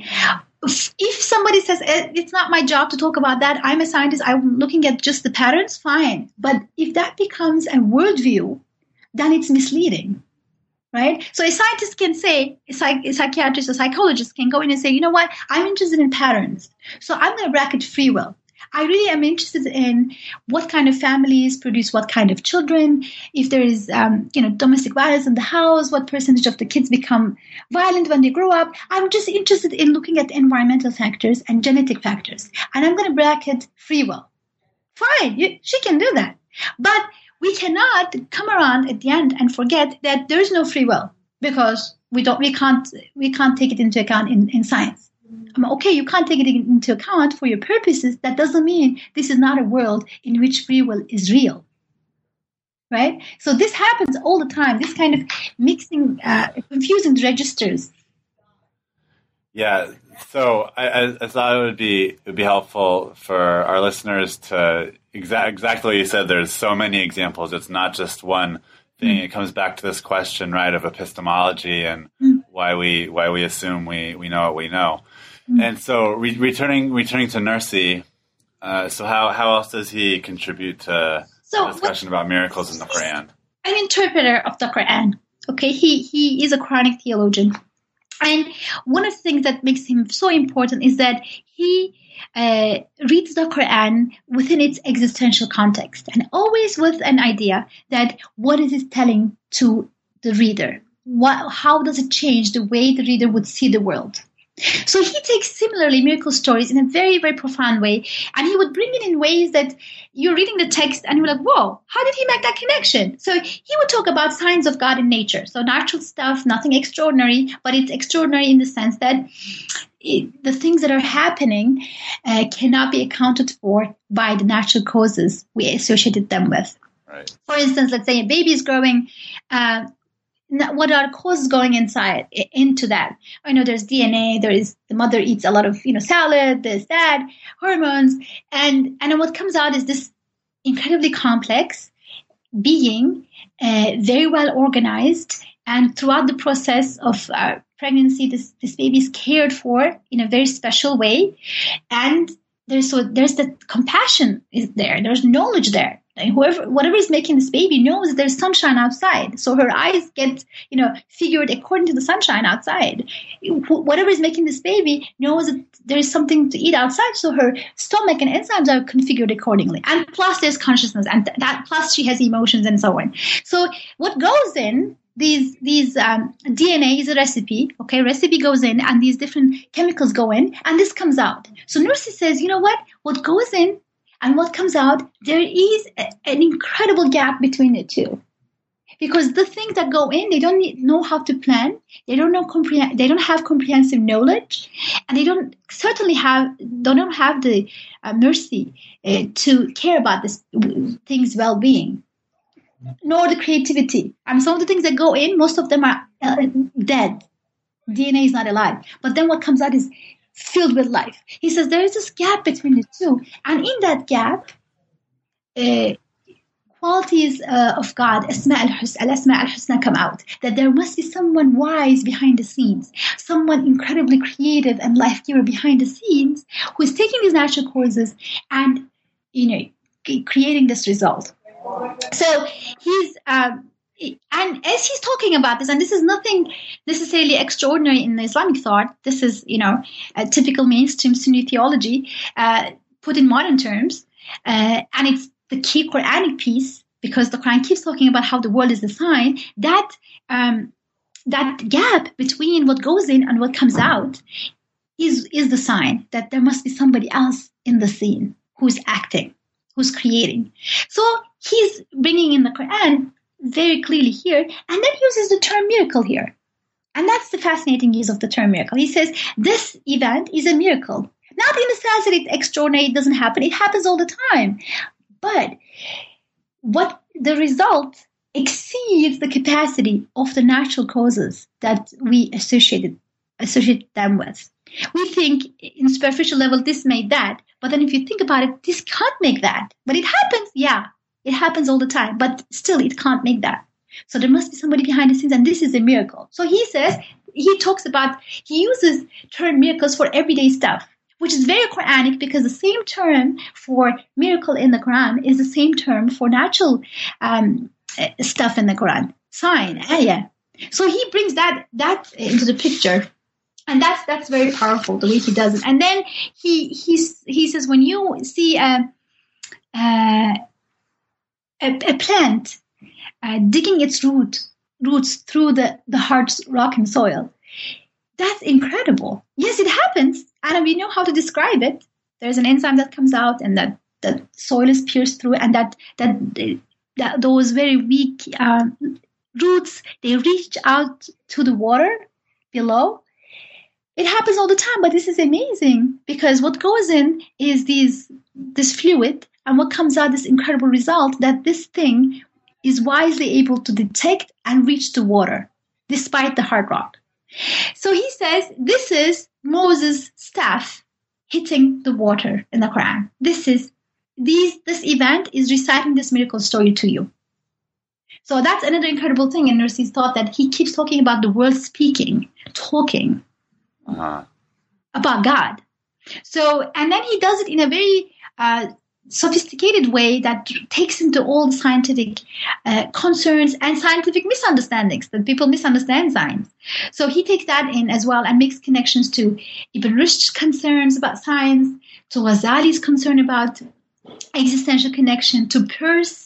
If somebody says, it's not my job to talk about that, I'm a scientist, I'm looking at just the patterns, fine. But if that becomes a worldview, then it's misleading, right? So a scientist can say, a, psych- a psychiatrist, a psychologist can go in and say, you know what, I'm interested in patterns. So I'm going to bracket free will. I really am interested in what kind of families produce what kind of children. If there is, um, you know, domestic violence in the house, what percentage of the kids become violent when they grow up. I'm just interested in looking at environmental factors and genetic factors. And I'm going to bracket free will. Fine, you, she can do that. But we cannot come around at the end and forget that there is no free will, because we don't, we can't, we can't take it into account in, in science. Okay, you can't take it into account for your purposes. That doesn't mean this is not a world in which free will is real, right? So this happens all the time, this kind of mixing, uh, confusing the registers. Yeah, so I, I, I thought it would be it would be helpful for our listeners to, exa- exactly what you said, there's so many examples. It's not just one thing. Mm. It comes back to this question, right, of epistemology and mm. why we why we assume we, we know what we know. Mm. And so re- returning returning to Nursi, uh, so how, how else does he contribute to so the discussion about miracles in the Quran? An interpreter of the Quran. Okay, he, he is a Quranic theologian. And one of the things that makes him so important is that he uh, reads the Quran within its existential context, and always with an idea that what is it telling to the reader? What, how does it change the way the reader would see the world? So he takes similarly miracle stories in a very, very profound way. And he would bring it in ways that you're reading the text and you're like, whoa, how did he make that connection? So he would talk about signs of God in nature. So natural stuff, nothing extraordinary, but it's extraordinary in the sense that it, the things that are happening uh, cannot be accounted for by the natural causes we associated them with. Right. For instance, let's say a baby is growing. Uh, what are the causes going inside into that? I know there's D N A. There is the mother eats a lot of you know salad, this, that, hormones, and and then what comes out is this incredibly complex being, uh, very well organized, and throughout the process of uh, pregnancy, this this baby is cared for in a very special way, and there's so there's the compassion is there. There's knowledge there. And whoever, whatever is making this baby knows there's sunshine outside. So her eyes get, you know, figured according to the sunshine outside. Whatever is making this baby knows that there is something to eat outside. So her stomach and enzymes are configured accordingly. And plus there's consciousness, and that plus she has emotions and so on. So what goes in these, these, um, D N A is a recipe. Okay. Recipe goes in and these different chemicals go in and this comes out. So Nursi says, you know what, what goes in and what comes out, there is a, an incredible gap between the two. Because the things that go in, they don't need, know how to plan. They don't know comprehend. They don't have comprehensive knowledge, and they don't certainly have. They don't have the uh, mercy uh, to care about this thing's well-being, nor the creativity. And some of the things that go in, most of them are uh, dead. D N A is not alive. But then what comes out is filled with life. He says there is this gap between the two, and in that gap, uh, qualities uh, of God, Asma al-Husna, al-Asma al-Husna come out. That there must be someone wise behind the scenes, someone incredibly creative and life-giver behind the scenes, who is taking these natural causes and, you know, creating this result. So he's. Um, And as he's talking about this, and this is nothing necessarily extraordinary in the Islamic thought, this is, you know, a typical mainstream Sunni theology uh, put in modern terms, uh, and it's the key Quranic piece, because the Quran keeps talking about how the world is designed, that, um, that gap between what goes in and what comes out is, is the sign that there must be somebody else in the scene who's acting, who's creating. So he's bringing in the Quran very clearly here, and then uses the term miracle here. And that's the fascinating use of the term miracle. He says, this event is a miracle. Not in the sense that it's extraordinary, it doesn't happen. It happens all the time. But what the result exceeds the capacity of the natural causes that we associated, associate them with. We think in superficial level, this made that. But then if you think about it, this can't make that. But it happens, yeah. It happens all the time, but still it can't make that. So there must be somebody behind the scenes, and this is a miracle. So he says, he talks about, he uses term miracles for everyday stuff, which is very Quranic, because the same term for miracle in the Quran is the same term for natural um, stuff in the Quran, sign, ayah. So he brings that that into the picture. And that's that's very powerful, the way he does it. And then he he, he says, when you see a, a A, a plant uh, digging its root roots through the, the hard rock and soil, that's incredible. Yes, it happens, and we know how to describe it. There's an enzyme that comes out, and that the soil is pierced through, and that that, that those very weak um, roots, they reach out to the water below. It happens all the time, but this is amazing, because what goes in is these this fluid. And what comes out, this incredible result, that this thing is wisely able to detect and reach the water, despite the hard rock. So he says, this is Moses' staff hitting the water in the Quran. This is, these, this event is reciting this miracle story to you. So that's another incredible thing in Nursi's thought, that he keeps talking about the world speaking, talking uh-huh. about God. So, and then he does it in a very uh, sophisticated way that takes into all the scientific uh, concerns and scientific misunderstandings, that people misunderstand science. So he takes that in as well and makes connections to Ibn Rushd's concerns about science, to Ghazali's concern about existential connection, to Peirce.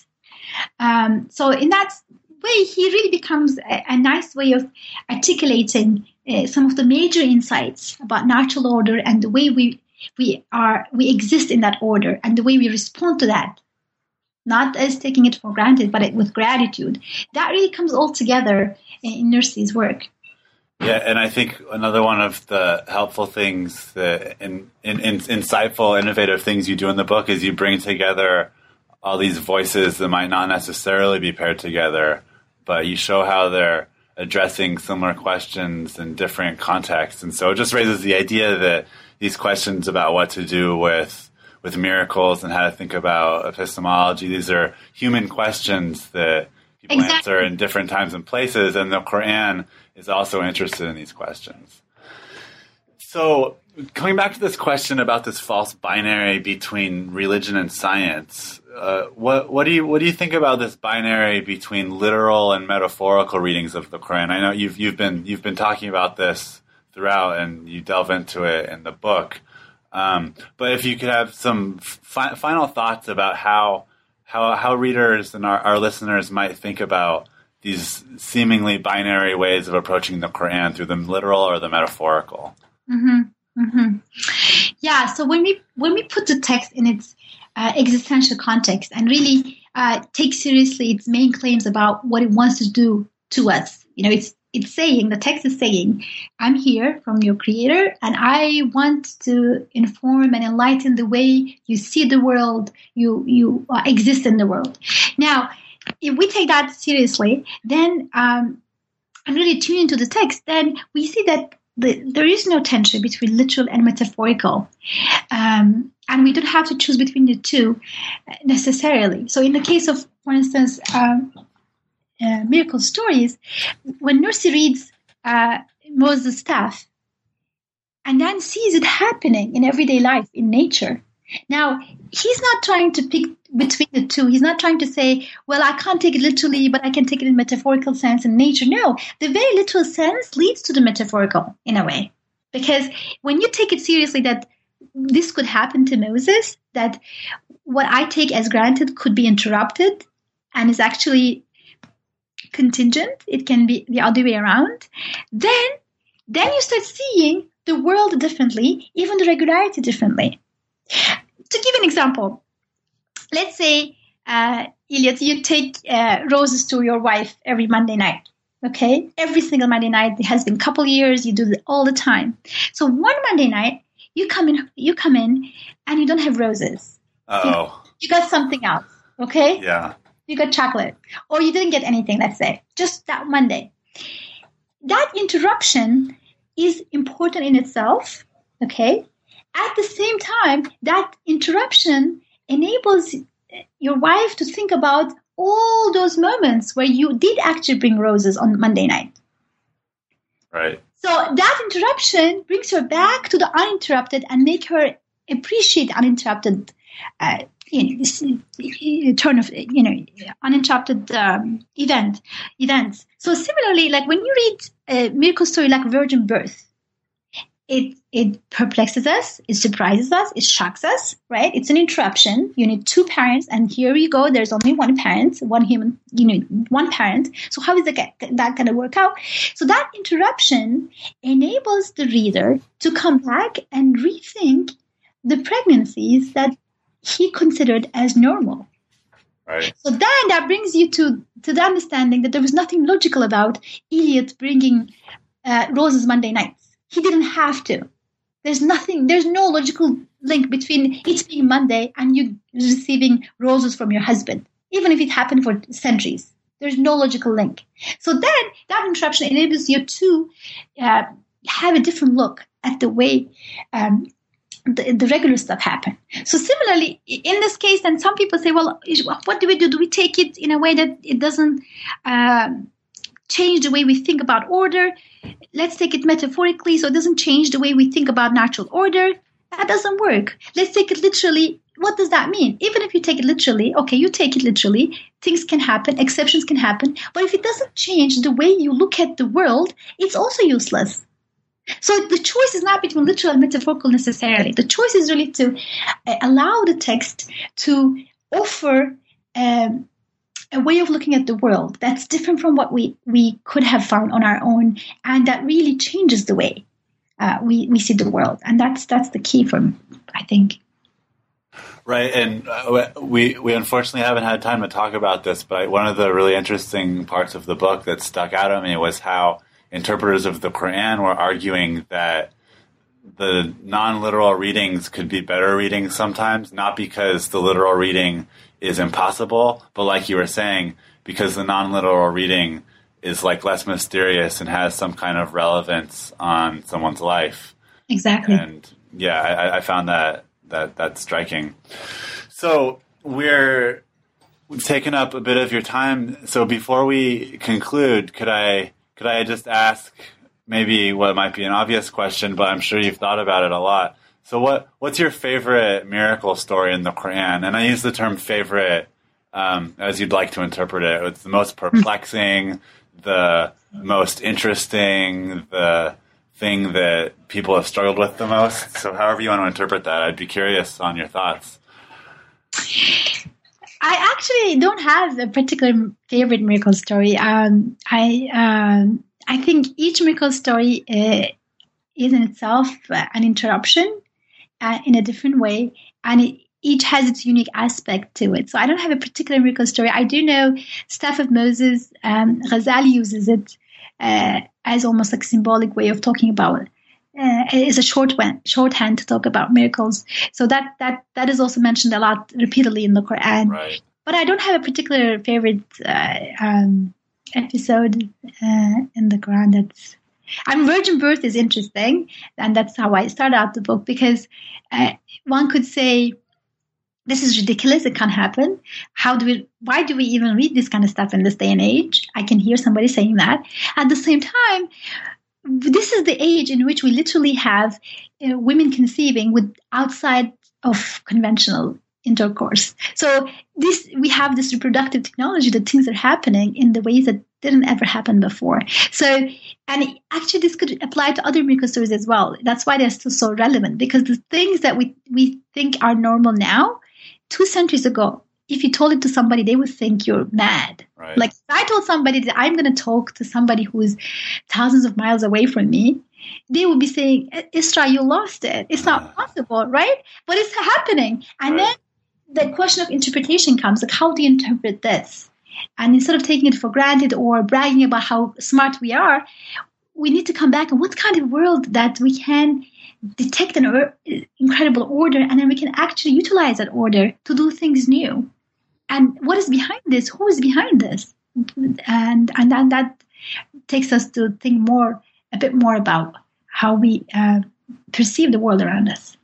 Um, so in that way, he really becomes a, a nice way of articulating uh, some of the major insights about natural order and the way we we are we exist in that order and the way we respond to that, not as taking it for granted, but with gratitude. That really comes all together in Nursi's work. Yeah, and I think another one of the helpful things, that in, in, in insightful, innovative things you do in the book is you bring together all these voices that might not necessarily be paired together, but you show how they're addressing similar questions in different contexts. And so it just raises the idea that these questions about what to do with with miracles and how to think about epistemology, these are human questions that people exactly. answer in different times and places, and the Quran is also interested in these questions. So coming back to this question about this false binary between religion and science, uh, what, what do you what do you think about this binary between literal and metaphorical readings of the Quran? I know you've you've been you've been talking about this throughout, and you delve into it in the book. Um, but if you could have some fi- final thoughts about how how how readers and our, our listeners might think about these seemingly binary ways of approaching the Quran through the literal or the metaphorical. Mm-hmm. Mm-hmm. Yeah. So when we when we put the text in its uh, existential context and really uh, take seriously its main claims about what it wants to do to us, you know, it's it's saying, the text is saying, I'm here from your creator, and I want to inform and enlighten the way you see the world, you you uh, exist in the world. Now, if we take that seriously, then um, and really tune into the text, then we see that the, there is no tension between literal and metaphorical. Um, and we don't have to choose between the two necessarily. So in the case of, for instance, um, uh, miracle stories, when Nursi reads uh, Moses' staff and then sees it happening in everyday life, in nature, now, he's not trying to pick between the two. He's not trying to say, well, I can't take it literally, but I can take it in metaphorical sense in nature. No, the very literal sense leads to the metaphorical in a way. Because when you take it seriously that this could happen to Moses, that what I take as granted could be interrupted and is actually contingent, it can be the other way around, then, then you start seeing the world differently, even the regularity differently. To give an example, let's say, uh, Elliot, you take uh, roses to your wife every Monday night, okay? Every single Monday night. It has been a couple of years. You do it all the time. So one Monday night, you come in, you come in, and you don't have roses. Oh, you, you got something else, okay? Yeah. You got chocolate, or you didn't get anything. Let's say just that Monday. That interruption is important in itself, okay? At the same time, that interruption enables your wife to think about all those moments where you did actually bring roses on Monday night. Right. So that interruption brings her back to the uninterrupted and make her appreciate the uninterrupted uh, you know, turn of, you know, uninterrupted um, event, events. So similarly, like when you read a miracle story like virgin birth, It it perplexes us, it surprises us, it shocks us, right? It's an interruption. You need two parents, and here you go. There's only one parent, one human, you know, one parent. So how is that, that going to work out? So that interruption enables the reader to come back and rethink the pregnancies that he considered as normal. Right. So then that brings you to, to the understanding that there was nothing logical about Elliot bringing uh, roses Monday nights. He didn't have to. There's nothing, there's no logical link between it being Monday and you receiving roses from your husband, even if it happened for centuries. There's no logical link. So then that interruption enables you to uh, have a different look at the way um, the, the regular stuff happened. So similarly, in this case, then some people say, well, what do we do? Do we take it in a way that it doesn't um, change the way we think about order? Let's take it metaphorically, so it doesn't change the way we think about natural order. That doesn't work. Let's take it literally. What does that mean? Even if you take it literally, okay, you take it literally, things can happen, exceptions can happen. But if it doesn't change the way you look at the world, it's also useless. So the choice is not between literal and metaphorical necessarily. The choice is really to uh, allow the text to offer um, a way of looking at the world that's different from what we, we could have found on our own, and that really changes the way uh, we, we see the world. And that's that's the key for me, I think. Right, and uh, we we unfortunately haven't had time to talk about this, but one of the really interesting parts of the book that stuck out at me was how interpreters of the Quran were arguing that the non-literal readings could be better readings sometimes, not because the literal reading is impossible, but like you were saying, because the non-literal reading is like less mysterious and has some kind of relevance on someone's life. Exactly. And yeah, I, I found that that that's striking. So we're we've taken up a bit of your time. So before we conclude, could I could I just ask maybe what might be an obvious question, but I'm sure you've thought about it a lot. So what, what's your favorite miracle story in the Quran? And I use the term favorite um, as you'd like to interpret it. It's the most perplexing, the most interesting, the thing that people have struggled with the most. So however you want to interpret that, I'd be curious on your thoughts. I actually don't have a particular favorite miracle story. Um, I um, I think each miracle story uh, is in itself uh, an interruption uh, in a different way, and it, each has its unique aspect to it. So I don't have a particular miracle story. I do know Staff of Moses, um, Ghazali uses it uh, as almost like a symbolic way of talking about it. Uh, it is a short one, shorthand to talk about miracles. So that that that is also mentioned a lot repeatedly in the Quran. Right. But I don't have a particular favorite uh, um, episode uh, in the Quran. That's I mean, virgin birth is interesting, and that's how I started out the book, because uh, one could say, this is ridiculous, it can't happen. How do we, why do we even read this kind of stuff in this day and age? I can hear somebody saying that. At the same time, this is the age in which we literally have uh, women conceiving with outside of conventional intercourse. So this, we have this reproductive technology that things are happening in the ways that didn't ever happen before. So, and actually this could apply to other miracle stories as well. That's why they're still so relevant, because the things that we, we think are normal now, two centuries ago, if you told it to somebody, they would think you're mad. Right. Like if I told somebody that I'm going to talk to somebody who is thousands of miles away from me, they would be saying, Isra, you lost it. It's not possible, right? But it's happening. And right. then the question of interpretation comes, like, how do you interpret this? And instead of taking it for granted or bragging about how smart we are, we need to come back and what kind of world that we can detect an er- incredible order, and then we can actually utilize that order to do things new. And what is behind this? Who is behind this? And and then that takes us to think more, a bit more about how we uh, perceive the world around us.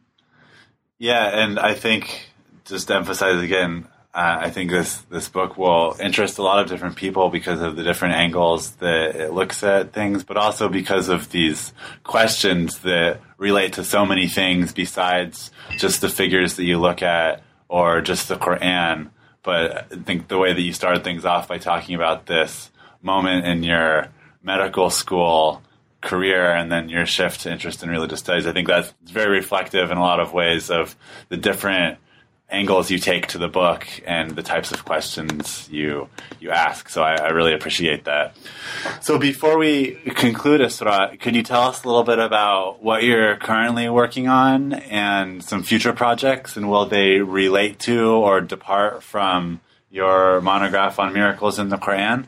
Yeah, and I think, just to emphasize again, uh, I think this, this book will interest a lot of different people because of the different angles that it looks at things, but also because of these questions that relate to so many things besides just the figures that you look at or just the Quran. But I think the way that you started things off by talking about this moment in your medical school career and then your shift to interest in religious studies, I think that's very reflective in a lot of ways of the different angles you take to the book and the types of questions you you ask. So I, I really appreciate that. So before we conclude, Isra, could you tell us a little bit about what you're currently working on and some future projects, and will they relate to or depart from your monograph on miracles in the Quran?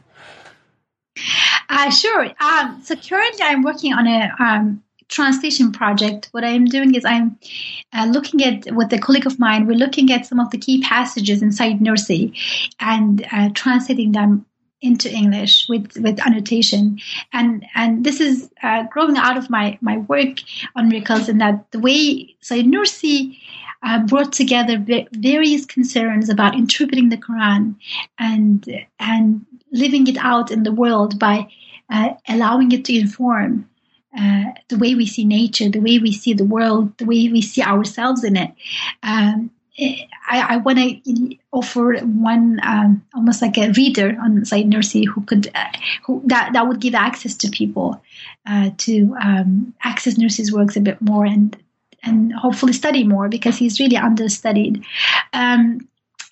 Uh, sure. Um, so currently I'm working on a um, translation project. What I'm doing is I'm uh, looking at, with a colleague of mine, we're looking at some of the key passages inside Nursi and uh, translating them into English with, with annotation. And and this is uh, growing out of my, my work on miracles, in that the way Sayyid Nursi uh, brought together v- various concerns about interpreting the Quran and and living it out in the world by uh, allowing it to inform uh, the way we see nature, the way we see the world, the way we see ourselves in it. Um, I, I want to offer one um, almost like a reader on Sayyid Nursi who could uh, who that, that would give access to people uh, to um, access Nursi's works a bit more and and hopefully study more, because he's really understudied. Um,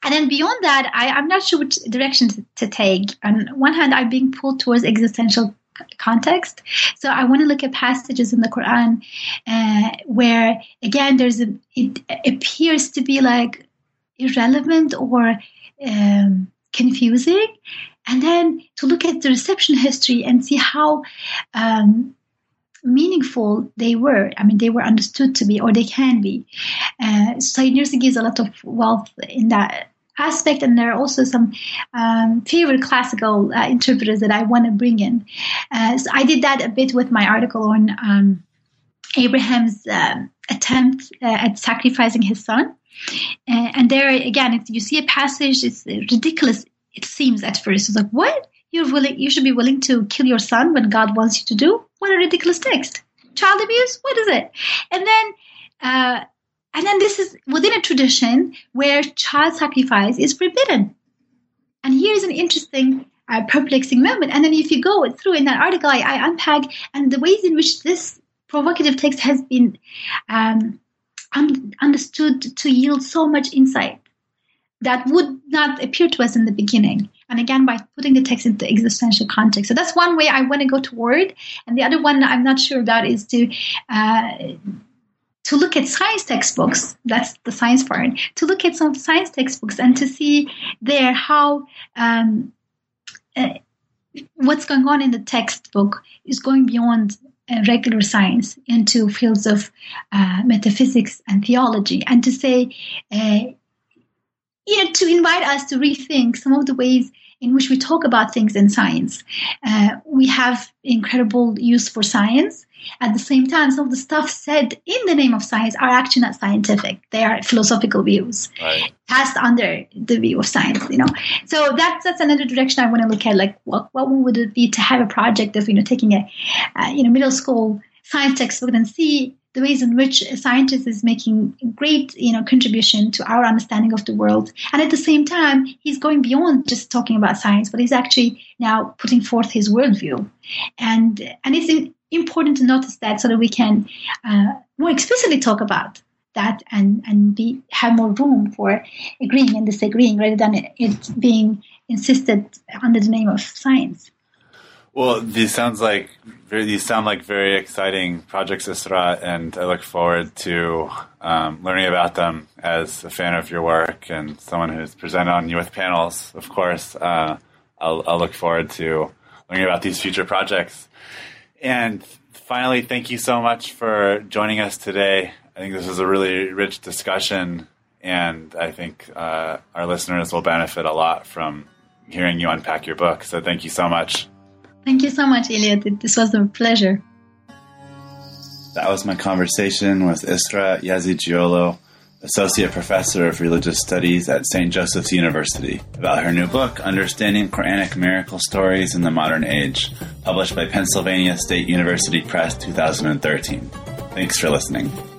And then beyond that, I, I'm not sure which direction to, to take. On one hand, I'm being pulled towards existential context. So I want to look at passages in the Quran uh, where, again, there's a, it appears to be like irrelevant or um, confusing. And then to look at the reception history and see how um, meaningful they were. I mean, they were understood to be, or they can be. Uh, Sayyid Nursi gives a lot of wealth in that aspect, and there are also some um, favorite classical uh, interpreters that I want to bring in. Uh, so I did that a bit with my article on um, Abraham's um, attempt uh, at sacrificing his son. Uh, and there, again, if you see a passage, it's ridiculous. It seems at first, it's like, what? You're willing? You should be willing to kill your son when God wants you to do? What a ridiculous text! Child abuse? What is it? And then, uh, and then this is within a tradition where child sacrifice is forbidden. And here is an interesting, uh, perplexing moment. And then, if you go through in that article, I, I unpack and the ways in which this provocative text has been um, un- understood to yield so much insight that would not appear to us in the beginning. And again, by putting the text into existential context. So that's one way I want to go toward. And the other one I'm not sure about is to uh, to look at science textbooks. That's the science part. To look at some science textbooks and to see there how um, uh, what's going on in the textbook is going beyond uh, regular science into fields of uh, metaphysics and theology. And to say, uh, you know, to invite us to rethink some of the ways in which we talk about things in science. Uh, we have incredible use for science. At the same time, some of the stuff said in the name of science are actually not scientific. They are philosophical views, right, passed under the view of science, you know. So that's that's another direction I want to look at. Like, what what would it be to have a project of, you know, taking a uh, you know middle school science textbook and see the ways in which a scientist is making great, you know, contribution to our understanding of the world. And at the same time, he's going beyond just talking about science, but he's actually now putting forth his worldview. And and it's important to notice that so that we can uh, more explicitly talk about that and, and be have more room for agreeing and disagreeing rather than it, it being insisted under the name of science. Well, these sounds like very, these sound like very exciting projects, Isra, and I look forward to um, learning about them as a fan of your work and someone who's presented on youth panels. Of course, uh, I'll, I'll look forward to learning about these future projects. And finally, thank you so much for joining us today. I think this was a really rich discussion, and I think uh, our listeners will benefit a lot from hearing you unpack your book. So thank you so much. Thank you so much, Elliot. This was a pleasure. That was my conversation with Isra Yazzie-Giolo, Associate Professor of Religious Studies at Saint Joseph's University, about her new book, Understanding Quranic Miracle Stories in the Modern Age, published by Pennsylvania State University Press two thousand thirteen. Thanks for listening.